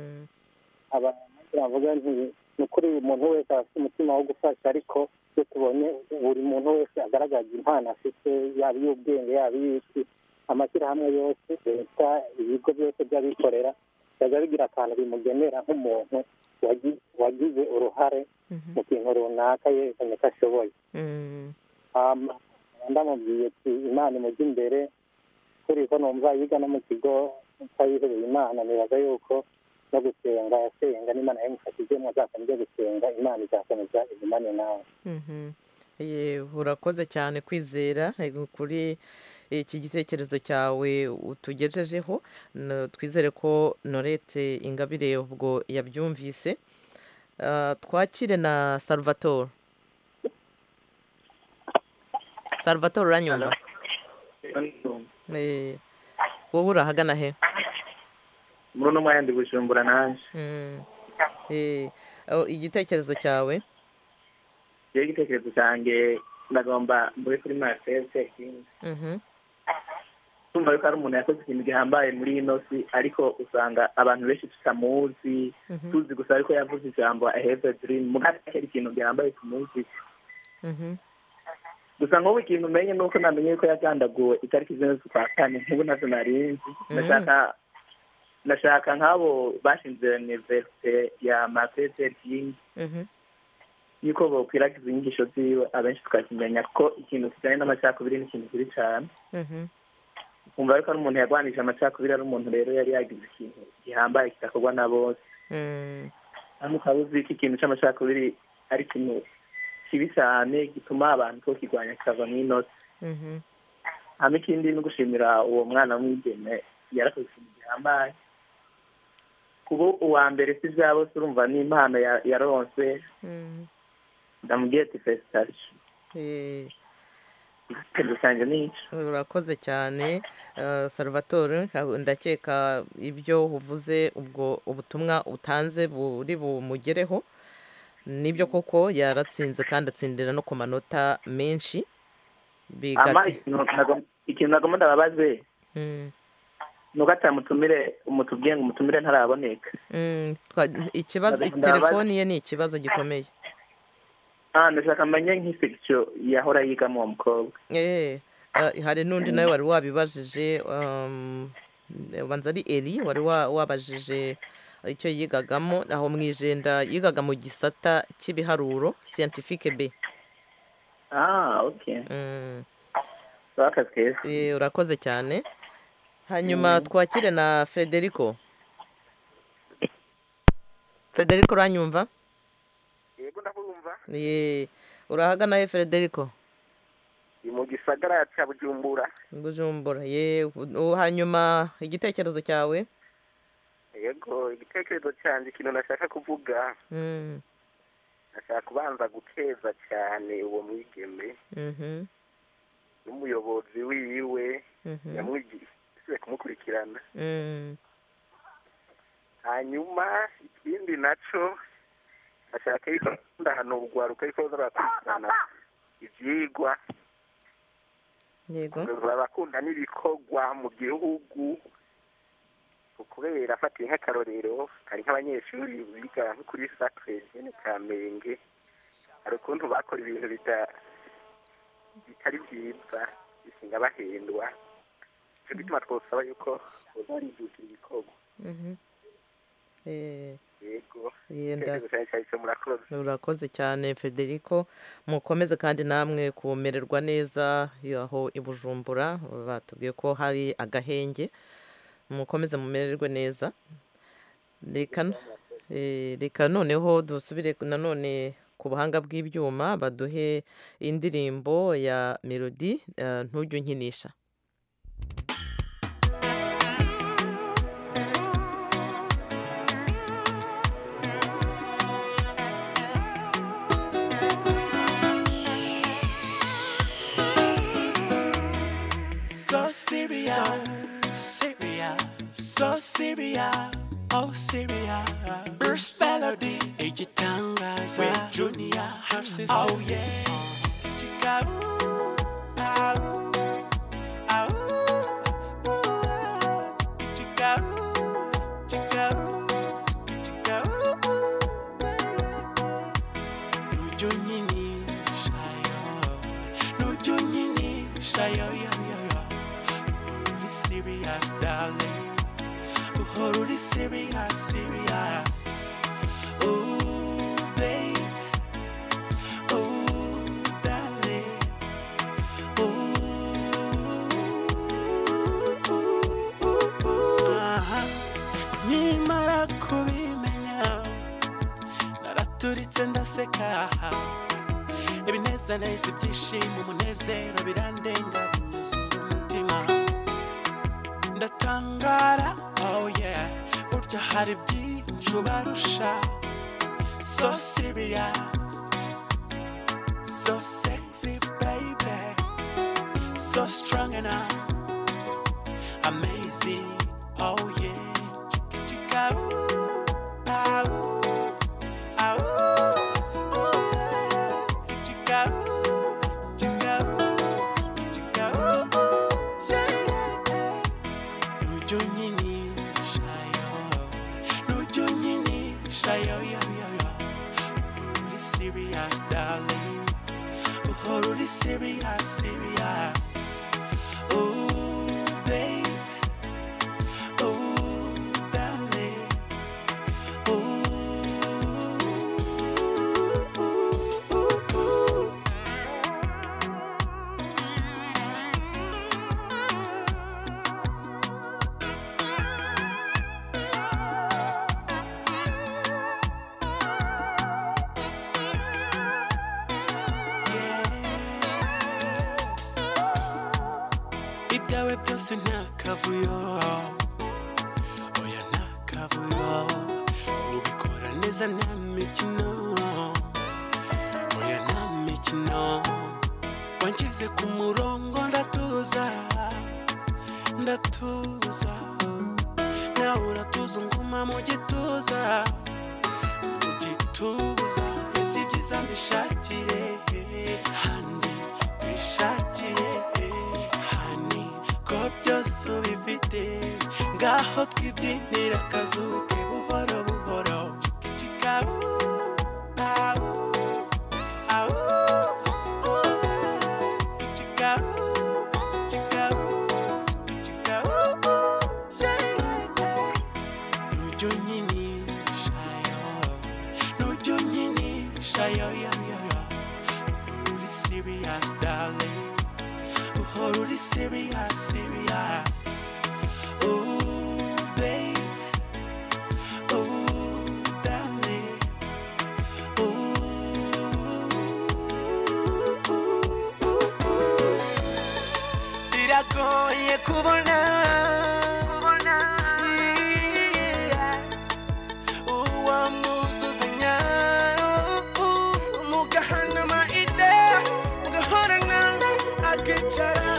[SPEAKER 14] bavuga nti ni ukuri umuntu wese afite umutima wo gufasha ariko iyo tubonye buri muntu wese agaragaza impano afite yaba iy'ubwenge yaba iy'iki amashyirahamwe yose leta ibigo byose by'abikorera byajya bigira akantu bimugenera nk'umuntu wagize uruhare mu kintu runaka yerekanye ko ashoboye ndamubwiye ati imana imujya imbere kuri ko numva yiga no mu kigo cy'abihebeye imana nibaza yuko no gusenga yasenga n'imana yamufashije muzakomeze gusenga imana izakomeza igumane nawe
[SPEAKER 1] urakoze cyane kwizera kuri iki gitekerezo cyawe utugejejeho twizere ko Norete Ingabire ubwo yabyumvise. Twakire na Salvatore. Salvatore uranyumva? Wowe urahagana he?
[SPEAKER 15] muri uno mwanya ndi Bujumbura nanje.
[SPEAKER 1] Igitekerezo cyawe?
[SPEAKER 15] Iyo igitekerezo cyanjye ndagomba muri kuri Marcel King. Tumva yuko ari umuntu yakoze ikintu gihambaye muri ino si, ariko usanga abantu benshi tutamuzi, tuzi gusa ariko yavuze ijambo I have a dream, mugati ari ikintu gihambaye tumuzi. Gusa nk'ubu ikintu umenye nuko namenye yuko yagandaguwe itariki zine z'ukwa kane, nk'ubu navyo narinzi. Ndashaka ndashaka nk'abo bashinze universite ya Marcel King yuko bokwiragiza inyigisho ziwe abenshi tukakimenya ko ikintu kijyanye n'amacakubiri ni ikintu kiri cyane. Kumva yuko ari umuntu yarwanije amacakubiri, ari umuntu rero yari yagize ikintu gihambaye kidakorwa na bose. Hano ukaba uzi ko ikintu cy'amacakubiri ari ikintu kibi cyane gituma abantu ko kirwanya kikava mw'inosi. Hama ikindi ni gushimira uwo mwana w'umwigeme yarakoze ikintu gihambaye. Kuba uwa mbere si bya bose urumva n'impano yaronse. Ndamubwiye ati felicitation.
[SPEAKER 1] Urakoze cyane Salvatore, ndakeka ibyo uvuze ubwo ubutumwa utanze buri bumugereho. Nibyo koko yaratsinze kandi atsindira no ku manota menshi.
[SPEAKER 15] Ikintu nagomba ndababaze nuko atamutumire umutubwiye ngo umutumire ntaraboneka.
[SPEAKER 1] Ikibazo telefoni ye ni ikibazo gikomeye.
[SPEAKER 15] Ah, ndashaka manye nk'isection yahora yigamo uwo mukobwa.
[SPEAKER 1] Eh, hari n'undi nawe wari wabibajije, banza ari Eli wari wabajije icyo yigagamo, aho mwijenda yigaga mu gisata cy'ibiharuro scientifique B.
[SPEAKER 15] Ah, okay.
[SPEAKER 1] Mm.
[SPEAKER 15] Sakaze.
[SPEAKER 1] Eh, urakoze cyane. Hanyuma twakire na Federico. Federico uranyumva?
[SPEAKER 16] Yego ndabumva.
[SPEAKER 1] Ye, urahagana he Federico?
[SPEAKER 16] Ni mu gisagara cya Bujumbura.
[SPEAKER 1] Bujumbura. Ye, hanyuma igitekerezo cyawe?
[SPEAKER 16] Yego, igitekerezo cyanjye ikintu nashaka kuvuga.
[SPEAKER 1] Mm.
[SPEAKER 16] Nashaka kubanza gukeza cyane uwo mwigeme.
[SPEAKER 1] Mhm.
[SPEAKER 16] N'umuyobozi wiwe yamwigishije kumukurikirana.
[SPEAKER 1] Mm.
[SPEAKER 16] Hanyuma ikindi naco ashaka yuko ndahano urwaruka yuko bazakurikirana ivyigwa.
[SPEAKER 1] Yego.
[SPEAKER 16] Bakunda n'ibikorwa mu gihugu. Kubera afatiye nk'akarorero hari nk'abanyeshuri biga kuri Sacre Jeune Kamenge, hari ukuntu bakora ibintu bitari byiza bisinga bahendwa. Cyo gituma twosaba yuko bazarijukira ibikorwa.
[SPEAKER 1] Mhm. Eh,
[SPEAKER 16] yego.
[SPEAKER 1] Yenda.
[SPEAKER 16] Murakoze.
[SPEAKER 1] Urakoze cyane Federico, mukomeze kandi namwe kumererwa neza aho i Bujumbura, batubwiye ko hari agahenge. Mukomeze mumererwe neza. Reka reka noneho dusubire nanone ku buhanga bw'ibyuma baduhe indirimbo ya Melody ntujye unkinisha.
[SPEAKER 17] So serious, Syria, so Syria, oh Syria. Burst melody, igitangaza, with Junior, her sister. Oh yeah, Chica, ooh, ah, ooh, ah, ooh, ooh, Chica, ooh, Chica, ooh, Chica, ooh, ooh. Nujunini, shayo, nujunini, shayo, yo, yo, yo. Serious, darling. Oh, really serious, serious. Ooh. naturitse ndaseka ibinezaneza ibyishimo umunezero birandenga binyuzura umutima ndatangara oh yeah burya hari byinshi ubarusha so serious so sexy baby so strong enough amazing oh yeah chika chika ooh ah ooh ah ooh ooh chika ooh chika ooh chika ooh yeah nuju nyini shayo nuju nyini shayo yo yo yo really serious darling oh really serious serious oh babe ibyawe byose ntakavuyo oya ntakavuyo ubikora neza nta mikino oya nta mikino wanshyize ku murongo ndatuza ndatuza nawe uratuza nguma mu gituza mu gituza ese ibyiza mbishakire handi bishakire ko byose ubifite ngaho twibyinira akazuke buhoro buhoro chika ooh ah ooh ah ooh chika ooh chika ooh chika ooh yeah nuju nyini shayo nuju nyini shayo yo yo yo really serious darling oh, really serious, serious. Oh, babe. Oh, darling. Oh, biragoye kubona, kubona. Uwamuzuzanya, mugahana maide, mugahorana akicara.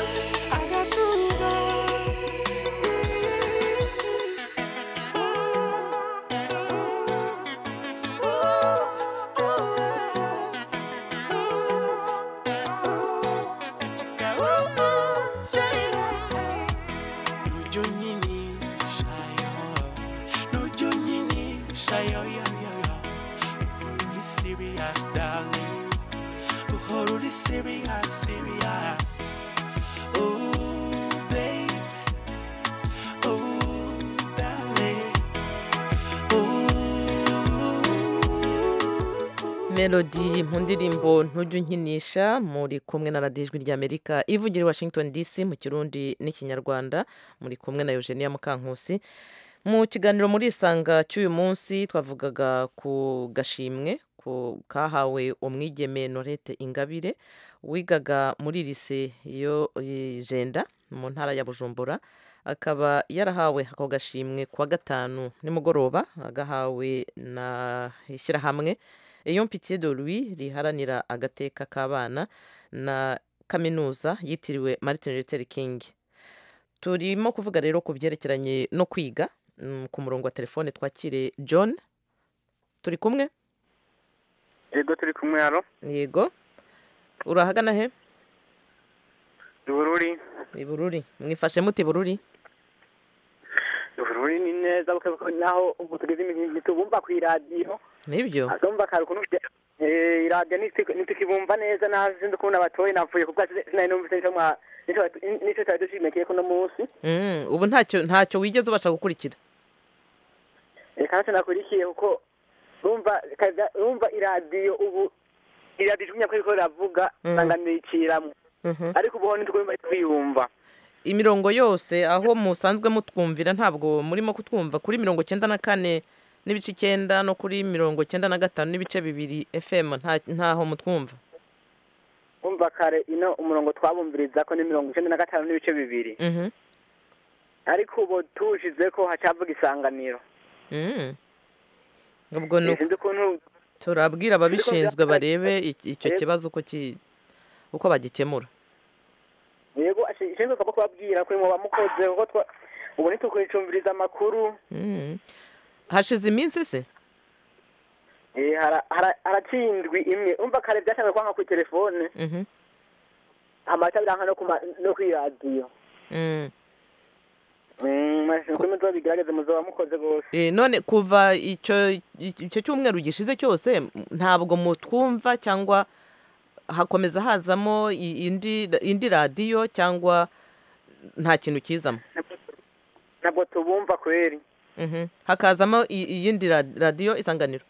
[SPEAKER 17] Serious, serious. Oh, babe. Oh, darling. Oh.
[SPEAKER 1] Melody mu ndirimbo ntujya unkinisha muri kumwe na radiyo ijwi ry'Amerika ivugira i Washington D C mu kirundi n'ikinyarwanda muri kumwe na Eugenia Mukankusi mu kiganiro muri isanga cy'uyu munsi twavugaga ku gashimwe kahawe umwigeme Norete Ingabire wigaga muri lise yo Jenda mu ntara ya Bujumbura akaba yarahawe ako gashimwe kwa gatanu nimugoroba agahawe na ishyirahamwe Eyon Pitié de Louis riharanira agateka k'abana na kaminuza yitiriwe Martin Luther King. Turimo kuvuga rero ku byerekeranye no kwiga mm, ku murongo wa telefone twakire John. Turi kumwe?
[SPEAKER 18] Yego turi kumwe haro.
[SPEAKER 1] Yego. Urahagana he?
[SPEAKER 18] Ibururi.
[SPEAKER 1] Ibururi. Mwifashe muti Bururi?
[SPEAKER 18] Ibururi ni neza kuko naho ubu tugeze iminsi tubumva ku radio.
[SPEAKER 1] Nibyo.
[SPEAKER 18] Agomba karukuntu eh radio nitukibumva neza nazi ndukunda abatoye navuye kubwa nari numvise cyo mwa nico twadushimekeye kuno munsi.
[SPEAKER 1] Mm, ubu ntacyo ntacyo wigeze ubasha gukurikira.
[SPEAKER 18] Eh kandi nakurikiye kuko rumva rumva iradiyo ubu iradiyo ijumya ko ravuga sanganirikiramo ariko ubu hone twumva twiyumva
[SPEAKER 1] imirongo yose aho musanzwe mutwumvira ntabwo murimo kutwumva kuri mirongo cyenda na kane n'ibice icyenda no kuri mirongo cyenda na gatanu n'ibice bibiri F M nta ntaho mutwumva
[SPEAKER 18] umva kare ino umurongo twabumviriza ko ni mirongo icyenda na gatanu n'ibice bibiri
[SPEAKER 1] mhm
[SPEAKER 18] ariko ubu tushize ko hacavuga isanganiro
[SPEAKER 1] mhm ubwo no
[SPEAKER 18] sinzi ukuntu
[SPEAKER 1] turabwira ababishinzwe barebe iki- icyo kibazo uko ki uko bagikemura
[SPEAKER 18] yego ashinzwe ko kubabwira ko muba mukoze kuko twa ubu nitukwicumviriza amakuru
[SPEAKER 1] mhm hashize iminsi se
[SPEAKER 18] eh hara- hara- haratsindwi imwe umva kare byashaga kwanga ku telefone
[SPEAKER 1] mhm
[SPEAKER 18] amata biranka no kuma no kwiradiyo
[SPEAKER 1] mhm
[SPEAKER 18] mm mashin ko muzo bigaragaze muzo mukoze gose
[SPEAKER 1] Eh, none kuva icyo icyo cyumweru gishize cyose m- ntabwo mutwumva cyangwa hakomeza hazamo i- indi indi radiyo cyangwa nta kintu kizamo
[SPEAKER 18] ntabwo tubumva kweri
[SPEAKER 1] mhm hakazamo i- iyindi ra- radiyo isanganiro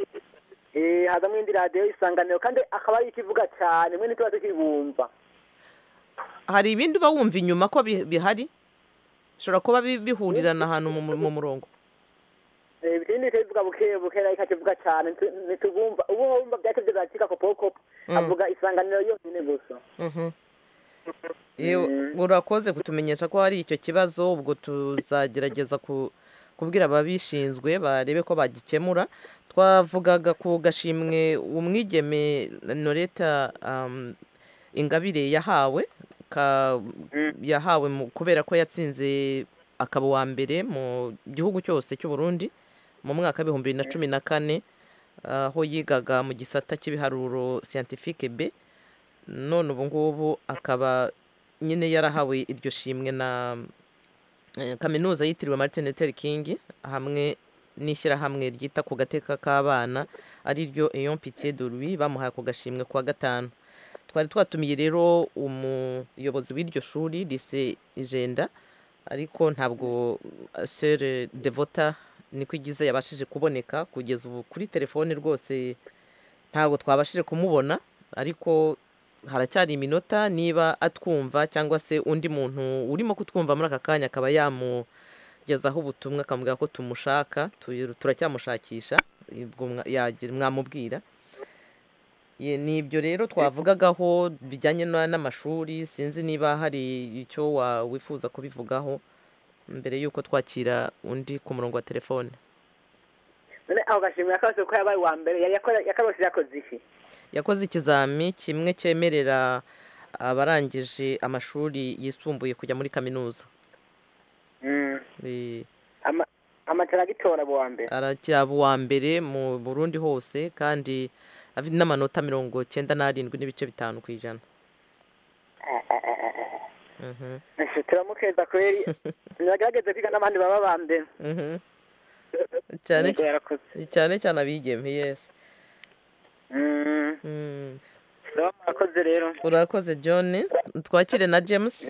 [SPEAKER 18] eh hazamwe indi radiyo isanganiro kandi akaba ari ikivuga cyane mwe nituba tukibumva
[SPEAKER 1] hari ibindi uba wumva inyuma ko bi- bihari bishobora kuba bi- bihurirana ahantu mu mu- mu murongo
[SPEAKER 18] eh bitindi kivuga buke buke nayo kakivuga cyane nitu- nitubumva ubu wumva byatevye zakika ko poko
[SPEAKER 1] Mm.
[SPEAKER 18] avuga isanganiro yonyine gusa
[SPEAKER 1] mhm Yewe, urakoze kutumenyesha ko hari icyo kibazo ubwo tuzagerageza ku kubwira ababishinzwe barebe ko bagikemura twavugaga ku gashimwe umwigeme Noreta um, Ingabire yahawe ka yahawe mu- kubera ko yatsinze akaba wa mbere mu gihugu cyose cy'u Burundi mu mwaka w'ibihumbi bibiri na cumi na kane aho yigaga mu gisata cy'ibiharuro scientifique B none ubu ngubu akaba nyine yarahawe iryo shimwe na eh, kaminuza yitiriwe Martin Luther King hamwe n'ishyirahamwe ryita ku gateka k'abana ari ryo Eyon Pitié de Lui bamuhaye ako gashimwe kwa gatanu twari twatumiye rero umuyobozi w'iryo shuri Lycée Igenda ariko ntabwo Sœur Devota niko igize yabashije kuboneka kugeza ubu kuri telefone rwose ntabwo twabashije kumubona ariko haracyari iminota niba atwumva cyangwa se undi muntu urimo kutwumva muri aka kanya akaba yamugezaho ubutumwa akamubwira ko tumushaka tu- turacyamushakisha ubwo mwa- yagira- mwamubwira Ye, ni ibyo rero twavugagaho bijyanye na- n'amashuri sinzi niba hari icyo wa- wifuza kubivugaho mbere y'uko twakira undi ku murongo wa telefone
[SPEAKER 18] none aho gashimwe yakabose ko yabaye wa mbere yari yakora yakabose yakoze iki
[SPEAKER 1] yakoze ikizami kimwe cyemerera abarangije amashuri yisumbuye kujya muri kaminuza
[SPEAKER 18] mm
[SPEAKER 1] Eh,
[SPEAKER 18] ama amatara gitora abo wa mbere
[SPEAKER 1] aracyaba uwa mbere mu Burundi hose kandi afite n'amanota mirongo cyenda n'arindwi n'ibice bitanu ku ijana Mhm,
[SPEAKER 18] Ese turamukeza kweri nyagerageze kwiga n'abandi baba ba mbere
[SPEAKER 1] mhm. cyane
[SPEAKER 18] Yego, yarakoze.
[SPEAKER 1] cyane cyane abigeme yes
[SPEAKER 18] mm
[SPEAKER 1] Mm.
[SPEAKER 18] murakoze rero
[SPEAKER 1] urakoze John twakire na James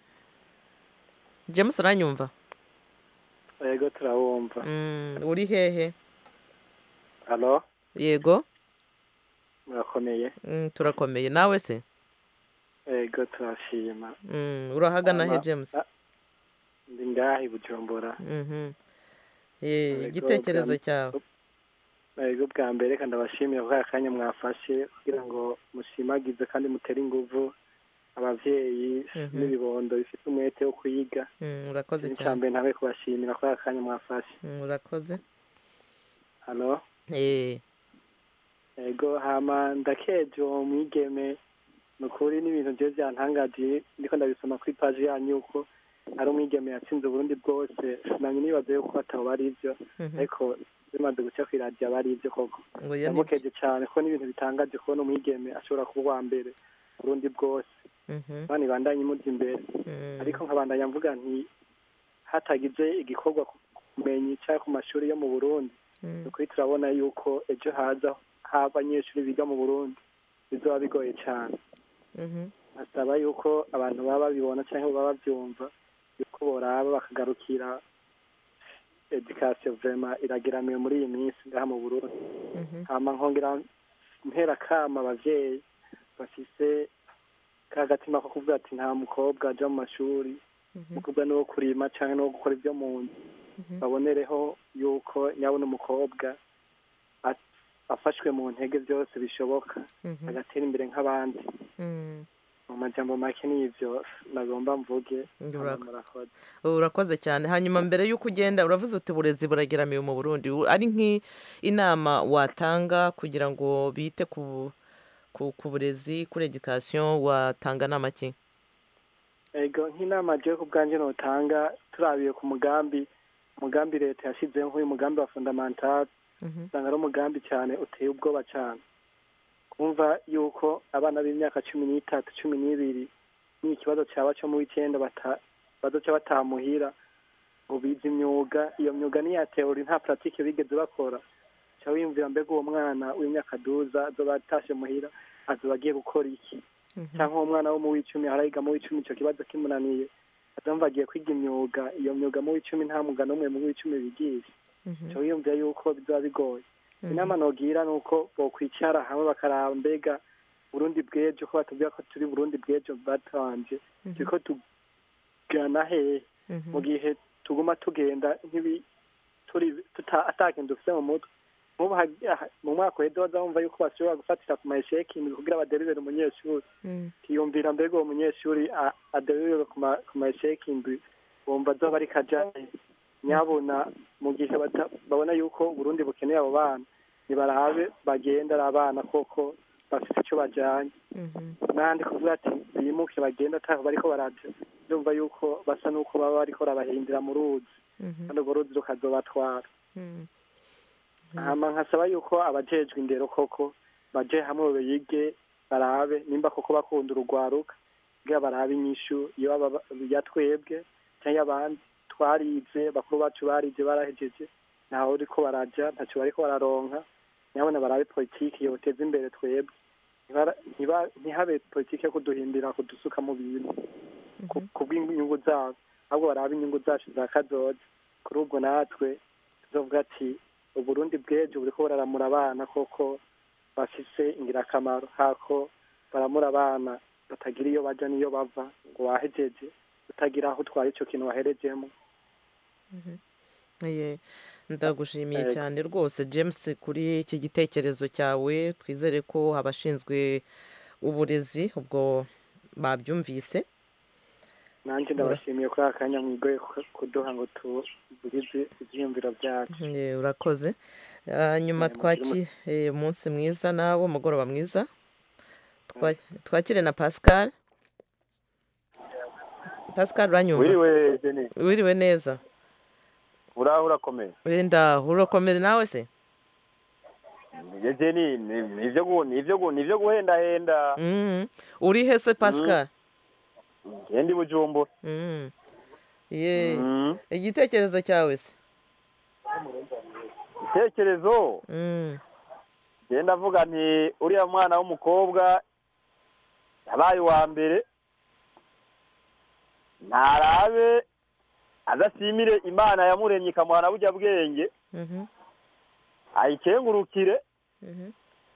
[SPEAKER 1] James aranyumva
[SPEAKER 14] yego turabumva
[SPEAKER 1] Mm, uri hehe
[SPEAKER 14] halo
[SPEAKER 1] yego
[SPEAKER 14] murakomeye
[SPEAKER 1] Mm, turakomeye nawe se
[SPEAKER 14] yego turashima
[SPEAKER 1] Mm, urahagana he
[SPEAKER 14] Ama-
[SPEAKER 1] James
[SPEAKER 14] a- ndi ngaha i bujumbura
[SPEAKER 1] Mhm. Eh,
[SPEAKER 14] Yego,
[SPEAKER 1] igitekerezo
[SPEAKER 14] bwa-
[SPEAKER 1] cyawe
[SPEAKER 14] yego bwa mbere kandi ndabashimira ko akanya mwafashe kugira ngo mushimagize kandi mutere inguvu abavyeyi
[SPEAKER 1] Mhm.
[SPEAKER 14] n'ibibondo bifite umwete wo kwiga
[SPEAKER 1] Mm, urakoze
[SPEAKER 14] icya
[SPEAKER 1] cyane
[SPEAKER 14] mbere ntabe kubashimira ko akanya mwafashe
[SPEAKER 1] Mm, urakoze
[SPEAKER 14] halo
[SPEAKER 1] eh
[SPEAKER 14] yego hama ndakeje uwo mwigeme ni ukuri n'ibintu byo byantangaje ndiko ndabisoma kuri paji yanyu ko ari umwigeme yatsinze uburundi bwose nanye nibaza yuko atabo bari ivyo
[SPEAKER 1] Mhm.
[SPEAKER 14] ariko bimaze guca kw'iradiyo aba ari ivyo koko
[SPEAKER 1] ngo ya ni
[SPEAKER 14] ndamukeje cane ko n'ibintu bitangaje kubona umwigeme ashobora kuba uwa mbere uburundi bwose
[SPEAKER 1] Mhm.
[SPEAKER 14] bana ibandanye imuja imbere
[SPEAKER 1] Mm.
[SPEAKER 14] ariko nkabandanya mvuga nti hatagize igikorwa ku bumenyi cyangwa ku mashuri yo mu burundi
[SPEAKER 1] Mm.
[SPEAKER 14] ni ukuri turabona yuko ejo haza h'abanyeshuri biga mu burundi bizoba bigoye cyane
[SPEAKER 1] Mhm.
[SPEAKER 14] asaba yuko abantu baba babibona cyangwa baba babyumva yuko boraba bakagarukira edikasiyo vurema irageramiwe muri iyi minsi ngaha mu burundi
[SPEAKER 1] Mhm.
[SPEAKER 14] hama nkongera mpera kama abavyeyi bafise ka gatima ko kuvuga ati nta mukobwa aja mu mashuri
[SPEAKER 1] Mhm.
[SPEAKER 14] umukobwa ni wo kurima canke ni wo gukora ivyo mu nzu
[SPEAKER 10] babonereho yuko nyabona umukobwa at- afashwe mu ntege byose bishoboka
[SPEAKER 1] Mhm.
[SPEAKER 10] agatera imbere nk'abandi
[SPEAKER 1] Mm.
[SPEAKER 10] mu majambo make n'ivyo nagomba mvuge
[SPEAKER 1] Urak-
[SPEAKER 10] murakoze
[SPEAKER 1] urakoze cyane hanyuma mbere y'uko ugenda uravuze uti uburezi burageramiwe mu burundi U- ari nk'inama watanga kugira ngo bite ku ku ku burezi kuri education watanga nama ki
[SPEAKER 10] ego nk'inama jewe ku bwanjye notanga turabiye ku mugambi umugambi leta yashyizeho nk'uyu mugambi wa fundamental usanga ari umugambi cyane uteye ubwoba cyane kumva yuko abana b'imyaka cumi n'itatu cumi n'ibiri ni ikibazo cyaba cyo mu w'icyenda bata- bazoca batamuhira ngo bize imyuga iyo myuga ni iya teori nta pratique bigeze bakora ca wiyumvira mbega uwo mwana w'imyaka duza azoba atashe muhira azoba agiye gukora iki cyangwa uwo mwana wo mu w'icumi harayiga mu w'icumi icyo kibazo kimunaniye azumva agiye kwiga imyuga iyo myuga mu w'icumi nta mwuga n'umwe mu w'icumi bigisha ca wiyumvira yuko bizoba bigoye inama nogira ni uko bokwicara hamwe bakaraba mbega burundi bw'ejo ko batubwira ko turi burundi bw'ejo batanje turiko tugana hehe mu gihe tuguma tugenda nk'ibi turi tuta atakintu dufise mu mutwe nk'ubu hagi- aha- mu mwaka uheze bazumva yuko bashobora gufatira ku mayesheki kugira baderivere umunyeshuri tiyumvira mbega uwo munyeshuri a- aderivere ku ma- ku mayesheki indwi bumva azoba ari kajani nyabona mu gihe bata- babona yuko Burundi bukeneye abo bana nibarabe bagenda ari abana koko bafite icyo bajyanye n'ahandi kuvuga ati bimuke bagenda ataho bariko baraja ndumva yuko basa n'uko baba bariko barabahindira mu ruzi kandi urwo ruzi rukazobatwara hama nkasaba yuko abajejwe indero koko baje hamwe bige barabe nimba koko bakunda urugwaruka kugira barabe inyishu iyo aba ya twebwe cyangwa abandi twarize bakuru bacu barize barahejeje ntaho uriko baraja ntacyo bariko bararonka nyabona barabe politiki yoteza imbere twebwe Ntibara- ntiba- ntihabe politiki yo kuduhindira kudusuka mu bintu ku- kubw'inyungu zabo ahubwo barabe inyungu zacu za kazoza kuri ubwo natwe tuzovuga ati uburundi bw'ejo buriko buraramura abana koko bafise ingirakamaro hako baramura abana batagira iyo baja n'iyo bava ngo wahejeje utagira aho utwara ico kintu waherejemo
[SPEAKER 1] Ye, ndagushimiye
[SPEAKER 10] Yego.
[SPEAKER 1] cyane rwose James kuri iki gitekerezo cyawe twizere ko abashinzwe uburezi ubwo babyumvise
[SPEAKER 10] nanjye ndabashimiye kuri aka kanya mwigoye ku- kuduha ngo tuvugize ibyiyumviro byacu
[SPEAKER 1] Ye, urakoze hanyuma twaki eh, umunsi mwiza nawe umugoroba mwiza Twa- twakire na Pascal Pascal uranyumva
[SPEAKER 19] wiriwe Jenny
[SPEAKER 1] wiriwe neza
[SPEAKER 19] uraho urakomeye
[SPEAKER 1] wenda urakomere nawe se
[SPEAKER 19] Ye Jenny ni- nivyo gu- nivyo gu- nivyo guhendahenda
[SPEAKER 1] Mhm. uri he se Pascal
[SPEAKER 19] ngendi Bujumbura
[SPEAKER 1] Mhm. Ye,
[SPEAKER 19] Mhm.
[SPEAKER 1] igitekerezo cyawe se
[SPEAKER 19] itekerezo
[SPEAKER 1] Mm.
[SPEAKER 19] genda avuga nti uriya mwana w'umukobwa yabaye uwa mbere ntarabe azasimire imana yamuremye ikamuhana burya bwenge
[SPEAKER 1] Mhm.
[SPEAKER 19] ayikengurukire
[SPEAKER 1] Mhm.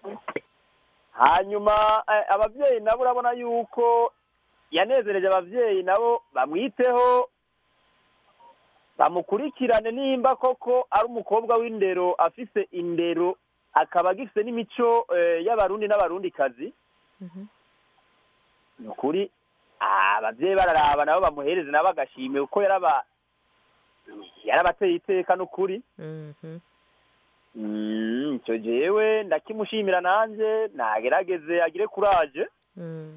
[SPEAKER 19] hanyuma eh, ababyeyi nabo urabona yuko yanezereje ababyeyi nabo bamwiteho bamukurikirane nimba koko ari umukobwa w'indero afise indero akaba agifite n'imico eh, y'abarundi n'abarundikazi
[SPEAKER 1] Mhm.
[SPEAKER 19] ni ukuri ah, ababyeyi bararaba nabo bamuhereze nabo agashime kuko yaraba yarabateye iteka n'ukuri
[SPEAKER 1] Mhm.
[SPEAKER 19] Mm, icyo jewe ndakimushimira nanjye nagerageze agire kuraje
[SPEAKER 1] Mm.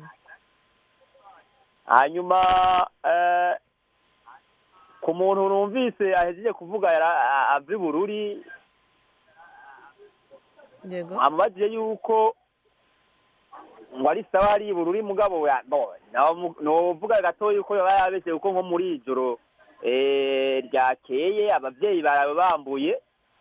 [SPEAKER 19] hanyuma eh, ku muntu numvise ahejeje kuvuga yara- a- ava i Bururi
[SPEAKER 1] Yego.
[SPEAKER 19] amubajije yuko ngo ari sawa ari i Bururi mugabo ya- bo, no- novuga gatoya yuko yaba yabeshye kuko nko muri ijoro eh, ryakeye ababyeyi barabe bambuye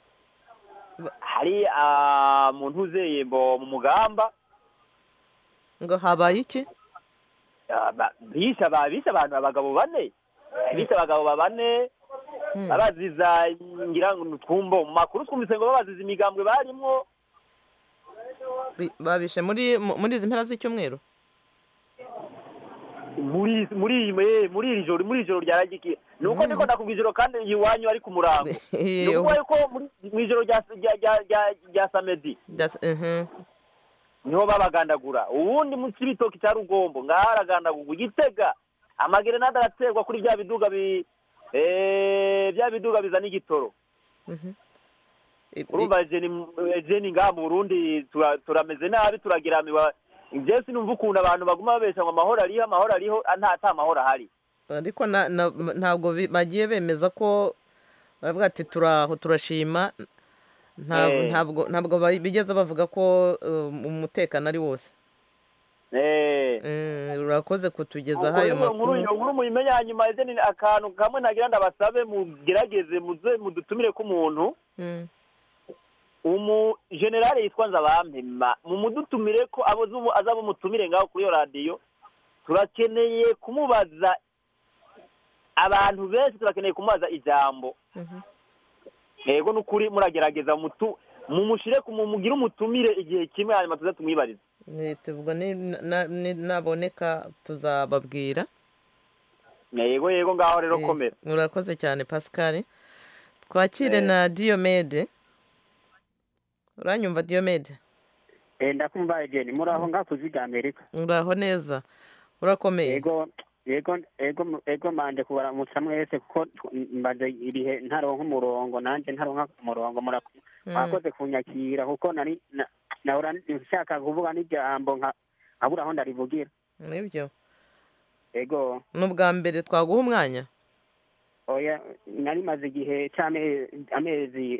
[SPEAKER 19] hari ah, muntu uzeye mbo mu mugamba
[SPEAKER 1] ngo habaye iki
[SPEAKER 19] ah, ba- bishe aba- bishe abantu abagabo bane bishe abagabo bane babaziza ngira ngo twumvo mu makuru twumvise ngo babaziza imigambwe barimwo
[SPEAKER 1] Bi- babishe muri mu- muri izi mpera z'icyumweru
[SPEAKER 19] muri muri eh, muri iri joro muri iri joro ryaragiki nuko niko ndakubwijiro kandi iwanyu ari ku murango nuko yuko mu ijoro rya rya rya samedi
[SPEAKER 1] mhm
[SPEAKER 19] niho babagandagura ubundi mu kibitoki cya Rugombo ngaharagandagurwa Gitega amagerenade araterwa kuri bya biduga bi eh bya biduga bizana igitoro
[SPEAKER 1] mhm
[SPEAKER 19] urumva jeni jeni nga mu Burundi turameze nabi turagiramiwa Jesi numva ukuntu abantu baguma babesha ngo amahoro ariho amahoro ariho nta ta amahoro ahari
[SPEAKER 1] ariko ntabwo bagiye bemeza ko bavuga ati turaho turashima ntabwo ntabwo bigeze bavuga ko umutekano ari wose eh urakoze kutugeza hayo makuru
[SPEAKER 19] nkuru muyimenya nyuma eze akantu kamwe nagira ndabasabe mugerageze muze mudutumire ku muntu umu generale yitwa Nzabampema mu mudutumire ko abo azabo mutumire ngaho kuri radio turakeneye kumubaza abantu benshi turakeneye kumubaza ijambo yego nukuri muragerageza mutu mumushire kumumugira umutumire igihe kimwe hanyuma tuza tumwibariza
[SPEAKER 1] nitubwo ni naboneka tuzababwira
[SPEAKER 19] yego yego ngaho rero komera
[SPEAKER 1] murakoze cyane Pascal twakire na Diomede uranyumva Diomede
[SPEAKER 20] eh ndakumva Ejeni muraho ngakuziga Amerika
[SPEAKER 1] uraho neza urakomeye
[SPEAKER 20] yego yego ego ego mande kubara musamwese kuko mbaze irihe ntaronka umurongo nanje ntaronka umurongo murakoze kunyakira kuko nari nahora nshaka kuvuga n'ijambo nka abura aho ndarivugira
[SPEAKER 1] nibyo
[SPEAKER 20] ego
[SPEAKER 1] n'ubwa mbere twaguha umwanya
[SPEAKER 20] oya nari maze igihe cyane amezi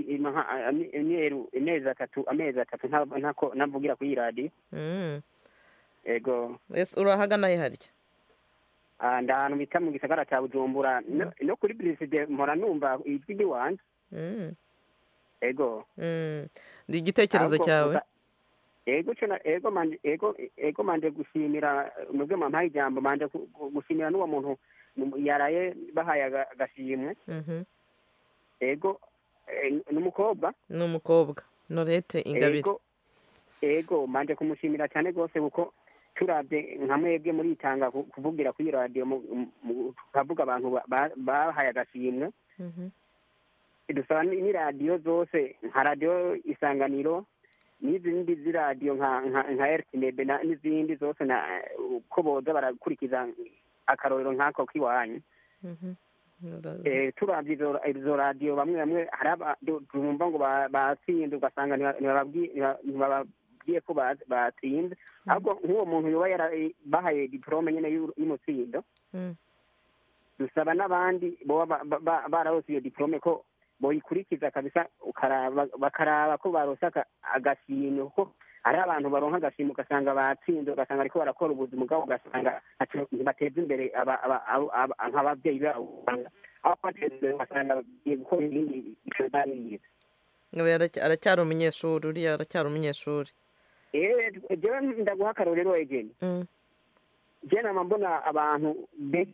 [SPEAKER 20] imyeru imezi atatu amezi atatu ntako navugira kuri radio
[SPEAKER 1] mm
[SPEAKER 20] ego
[SPEAKER 1] ese urahagana harya
[SPEAKER 20] ndahantu bita mu gisagara cya Bujumbura no kuri President mpora numva ijwi wanje
[SPEAKER 1] mm
[SPEAKER 20] ego
[SPEAKER 1] mm ndi igitekerezo cyawe
[SPEAKER 20] ego cyana ego manje ego ego manje gushimira mwebwe mampaye ijambo manje gushimira n'uwo muntu yaraye bahaye agashimwe
[SPEAKER 1] mhm
[SPEAKER 20] ego n'umukobwa
[SPEAKER 1] n'umukobwa Norete Ingabire
[SPEAKER 20] ego ego manje kumushimira cyane gose kuko turabye nka mwebwe muri itanga kuvugira kuri radio tukavuga abantu bahaye agashimwe
[SPEAKER 1] mhm
[SPEAKER 20] dusaba ni radio zose nka radio Isanganiro n'izindi zi radio nka nka R T N B n'izindi zose na ko boza barakurikiza akarorero nkako kiwanyu
[SPEAKER 1] mhm
[SPEAKER 20] eh turabye izo radio bamwe bamwe haraba tumva ngo batsinda ugasanga ntibababwiye ko batsinze ahubwo nk'uwo muntu yoba yarabahaye diplome nyene y'umutsindo dusaba n'abandi bararose iyo diplome ko boyikurikiza kabisa bakaraba ko barosaka agashimwe kuko hari abantu baronka agashimwe ugasanga batsinze ugasanga ariko barakora ubuzima bwabo ugasanga ntibateza imbere nk'ababyeyi babo aho bateze ugasanga bagiye gukora ibindi
[SPEAKER 1] aracyari umunyeshuri uriya aracyari umunyeshuri
[SPEAKER 20] eh jewe ndaguha akarorero Ejeni je nama mbona abantu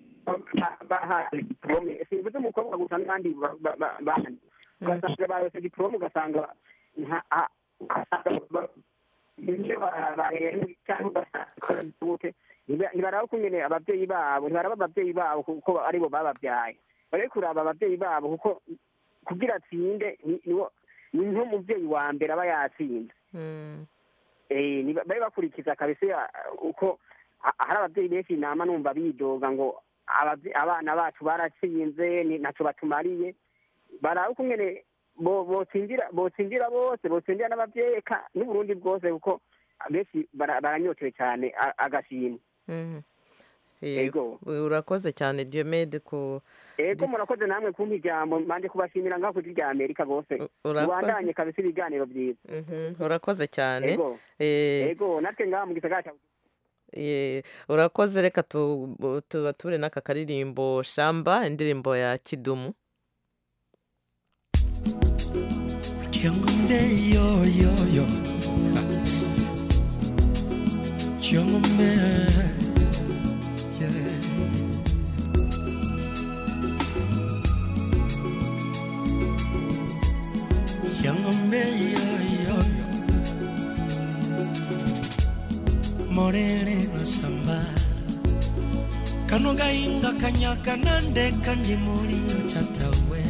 [SPEAKER 20] bahaye diplome sibuze umukobwa gusa n'abandi bandi ugasanga barose diplome ugasanga ntibaraba kunyene ababyeyi babo ntibaraba ababyeyi babo kuko aribo bababyaye bari kuraba ababyeyi babo kuko kugira atsinde ni nk'umubyeyi wa mbere aba yatsinze bari bakurikiza kabisa uko hari ababyeyi benshi inama numva bidoga ngo abana bacu baratsinze ntacyo batumariye baraba uko nyene botsindira botsindira bose botsindira n'ababyeyi n'uburundi bwose kuko benshi baranyotewe cyane agashimwe
[SPEAKER 1] yego urakoze cyane Diomede ku
[SPEAKER 20] ego murakoze namwe kumpa ijambo manje kubashimira ngaho kuri rya Amerika gose ubandanye kabisa ibiganiro byiza
[SPEAKER 1] urakoze cyane
[SPEAKER 20] ego natwe ngaho mu gisagara cya
[SPEAKER 1] eh urakoze reka tubature n'aka karirimbo Shamba indirimbo ya Kidumu
[SPEAKER 21] Kyangombe yo yo yo Kyangombe yeah Kyangombe yo yo Morele no samba kano gahinga kanyaga nandeka ndi muri chatawe.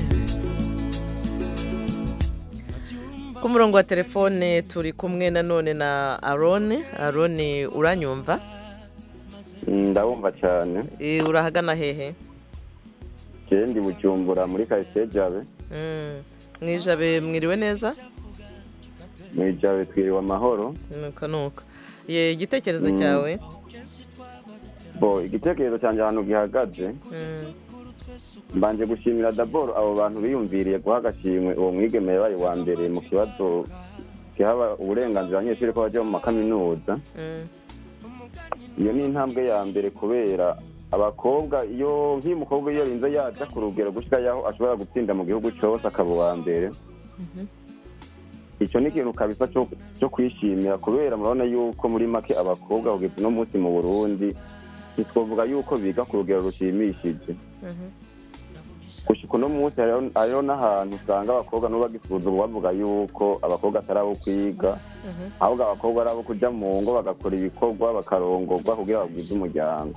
[SPEAKER 1] Ku murongo wa telefone turi kumwe nanone na Arone. Arone uranyumva?
[SPEAKER 3] Ndabumva cyane.
[SPEAKER 1] Eh urahagana hehe?
[SPEAKER 3] Je ndi Bujumbura muri quartier Jabe.
[SPEAKER 1] Mm. Mwijabe mwiriwe neza?
[SPEAKER 3] Mwijabe twiriwe amahoro.
[SPEAKER 1] Nuko nuko. Ye igitekerezo cyawe?
[SPEAKER 3] Bo igitekerezo cyanje hano gihagaze.
[SPEAKER 1] Mm.
[SPEAKER 3] Mbanje gushimira d'abord abo bantu biyumviriye guhagashimwe uwo mwigemeye bayi wa mbere mu kibazo kihaba uburenganzira abanyeshuri ko bajya mu makaminuza.
[SPEAKER 1] Mm.
[SPEAKER 3] Iyo ni intambwe ya mbere kubera abakobwa iyo nk'umukobwa iyo rinze yaje ku rugero gushika yaho ashobora gutsinda mu gihugu cyose akaba wa mbere.
[SPEAKER 1] Mhm.
[SPEAKER 3] Icyo ni ikintu kabisa cyo cyo kwishimira kubera murabona yuko muri make abakobwa kugeza no munsi mu Burundi twovuga yuko biga ku rugero rushimishije.
[SPEAKER 1] Mhm.
[SPEAKER 3] Gushika no munsi hariho n'ahantu usanga abakobwa n'ubu bagifuza bavuga yuko abakobwa atari abo kwiga ahubwo abakobwa ari abo kujya mu ngo bagakora ibikorwa bakarongorwa kugira babwize umuryango.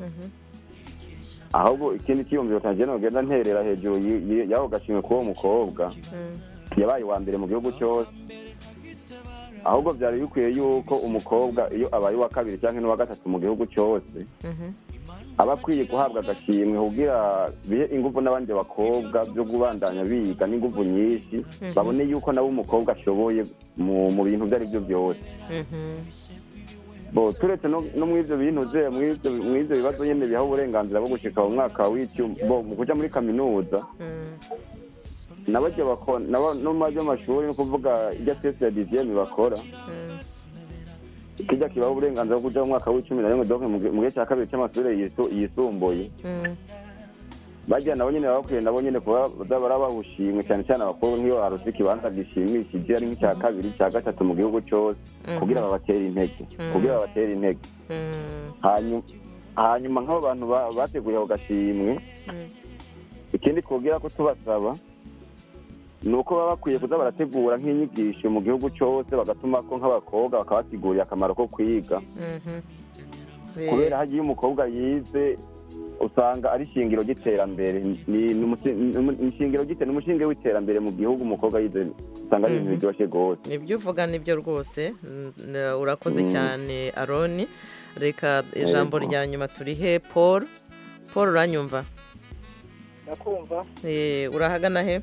[SPEAKER 3] Ahubwo ikindi kiyumviro canje nogenda nterera hejuru yaho gashimwe kuwo mukobwa yabaye wa mbere mu gihugu cyose. Ahubwo byari bikwiye yuko umukobwa iyo abaye wa kabiri cyangwa n'uwa gatatu mu gihugu cyose abakwiye guhabwa agashimwe kugira bihe ingufu n'abandi bakobwa byo kubandanya biga n'ingufu nyinshi babone yuko nabo umukobwa ashoboye mu mu bintu byari byo byose. Bo turetse no mu ivyo bintu ze mu ivyo bibazo nyene biha uburenganzira bwo gushika mu mwaka w'icyo bo mu kuja muri kaminuza. Nabaje bakona nabo no maje amashuri no kuvuga ijya test ya dixième bakora. Kijya kibaho uburenganzira bwo kuja mu mwaka w'icumi na rimwe doke mu gihe cya kabiri cy'amashure yisumbuye. Bajya nabo nyene bakwiye nabo nyene kuba barabahushimwe cyane cyane abakobwa nk'iyo harutse ikibanza gishimishije ari nk'icya kabiri cya gatatu mu gihugu cyose kugira babatera intege kugira babatera intege. Hanyuma hanyuma nk'abo bantu bateguye ako gashimwe ikindi kugira ko tubasaba nuko baba bakwiye kuza barategura nk'inyigisho mu gihugu cyose bagatuma ko nk'abakobwa bakabasigurira akamaro ko kwiga. Kubera hagiye umukobwa yize usanga ari shingiro giterambere ni n'umushingiro gite n'umushinge w'iterambere mu gihugu umukobwa yize usanga ari ibintu byoshe gose.
[SPEAKER 1] Nibyo uvuga nibyo rwose urakoze cyane Aroni. Reka ijambo rya nyuma turihe Paul. Paul uranyumva?
[SPEAKER 13] Ndakumva.
[SPEAKER 1] Eh urahagana he?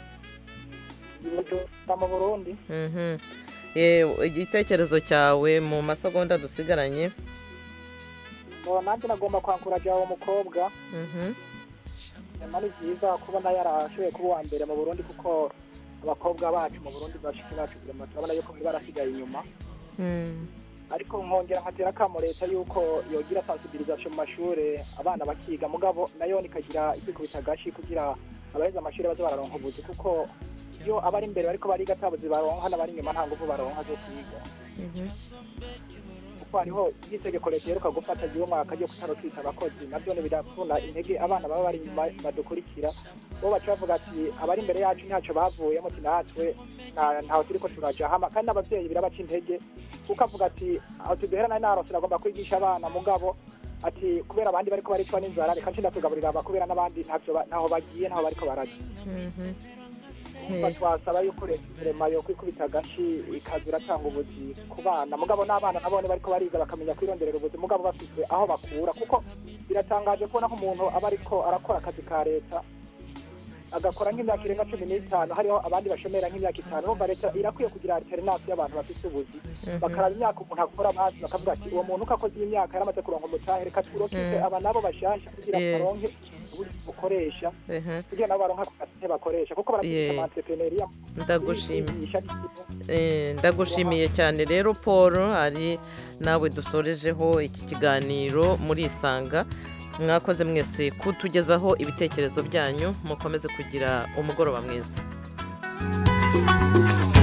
[SPEAKER 13] Mu Burundi.
[SPEAKER 1] Mhm. Eh igitekerezo cyawe mu masegonda dusigaranye.
[SPEAKER 13] Bo nanjye nagomba kwankuraje aho mukobwa.
[SPEAKER 1] Mhm.
[SPEAKER 13] Mani byiza kubona yarashoboye kuba wa mbere mu Burundi kuko abakobwa bacu mu Burundi bashiki bacu turabona yuko barasigaye inyuma.
[SPEAKER 1] Mhm.
[SPEAKER 13] Ariko nkongera nkatera kamo leta yuko yogira sensibilisation mu mashure abana bakiga mugabo nayo nikagira ikikubita gashi kugira abaheza amashure bazo bararonka ubuzi kuko iyo abari imbere bariko bariga tabuzi baronka n'abari inyuma nta nguvu baronka zo kwiga. Mhm. Kuko hariho itegeko leta yeruka gufata gihe umwaka ryo kutarokita abakozi nabyo ne birafuna intege abana baba bari inyuma badukurikira bo baca bavuga ati abari imbere yacu ntacyo bavuye muti natwe ntaho turiko turaja hama kandi n'abavyeyi birabaca intege kuko avuga ati aho tuduhera nayo narose nagomba kwigisha abana mugabo ati kubera abandi bariko baricwa n'inzara reka ncinda tugaburira abakubera n'abandi ntavyo ntaho bagiye ntaho bariko baraja. Mhm. Twasaba yuko leta yo kwikubita gashi ikaza iratanga ubuzi ku bana mugabo n'abana nabone bariko bariga bakamenya kwironderera ubuzi mugabo bafite aho bakura kuko biratangaje kubona ko umuntu aba ariko arakora akazi ka leta agakora nk'imyaka irenga cumi n'itanu hariho abandi bashomera nk'imyaka itanu urumva leta irakwiye kugira alternate y'abantu bafite ubuzi bakaraba imyaka umuntu akora amazi bakavuga ati uwo muntu uko akoze iyi myaka yaramaze kuronka umutahe reka turokite aba nabo bashasha kugira baronke ubuzi bukoresha kugira nabo baronka akazi bakoresha kuko barafite entrepreneuria.
[SPEAKER 1] Ndagushimiye eh ndagushimiye cyane rero Paul ari nawe dusorejeho iki kiganiro muri Isanga. Mwakoze mwese kutugezaho ibitekerezo byanyu mukomeze kugira umugoroba mwiza.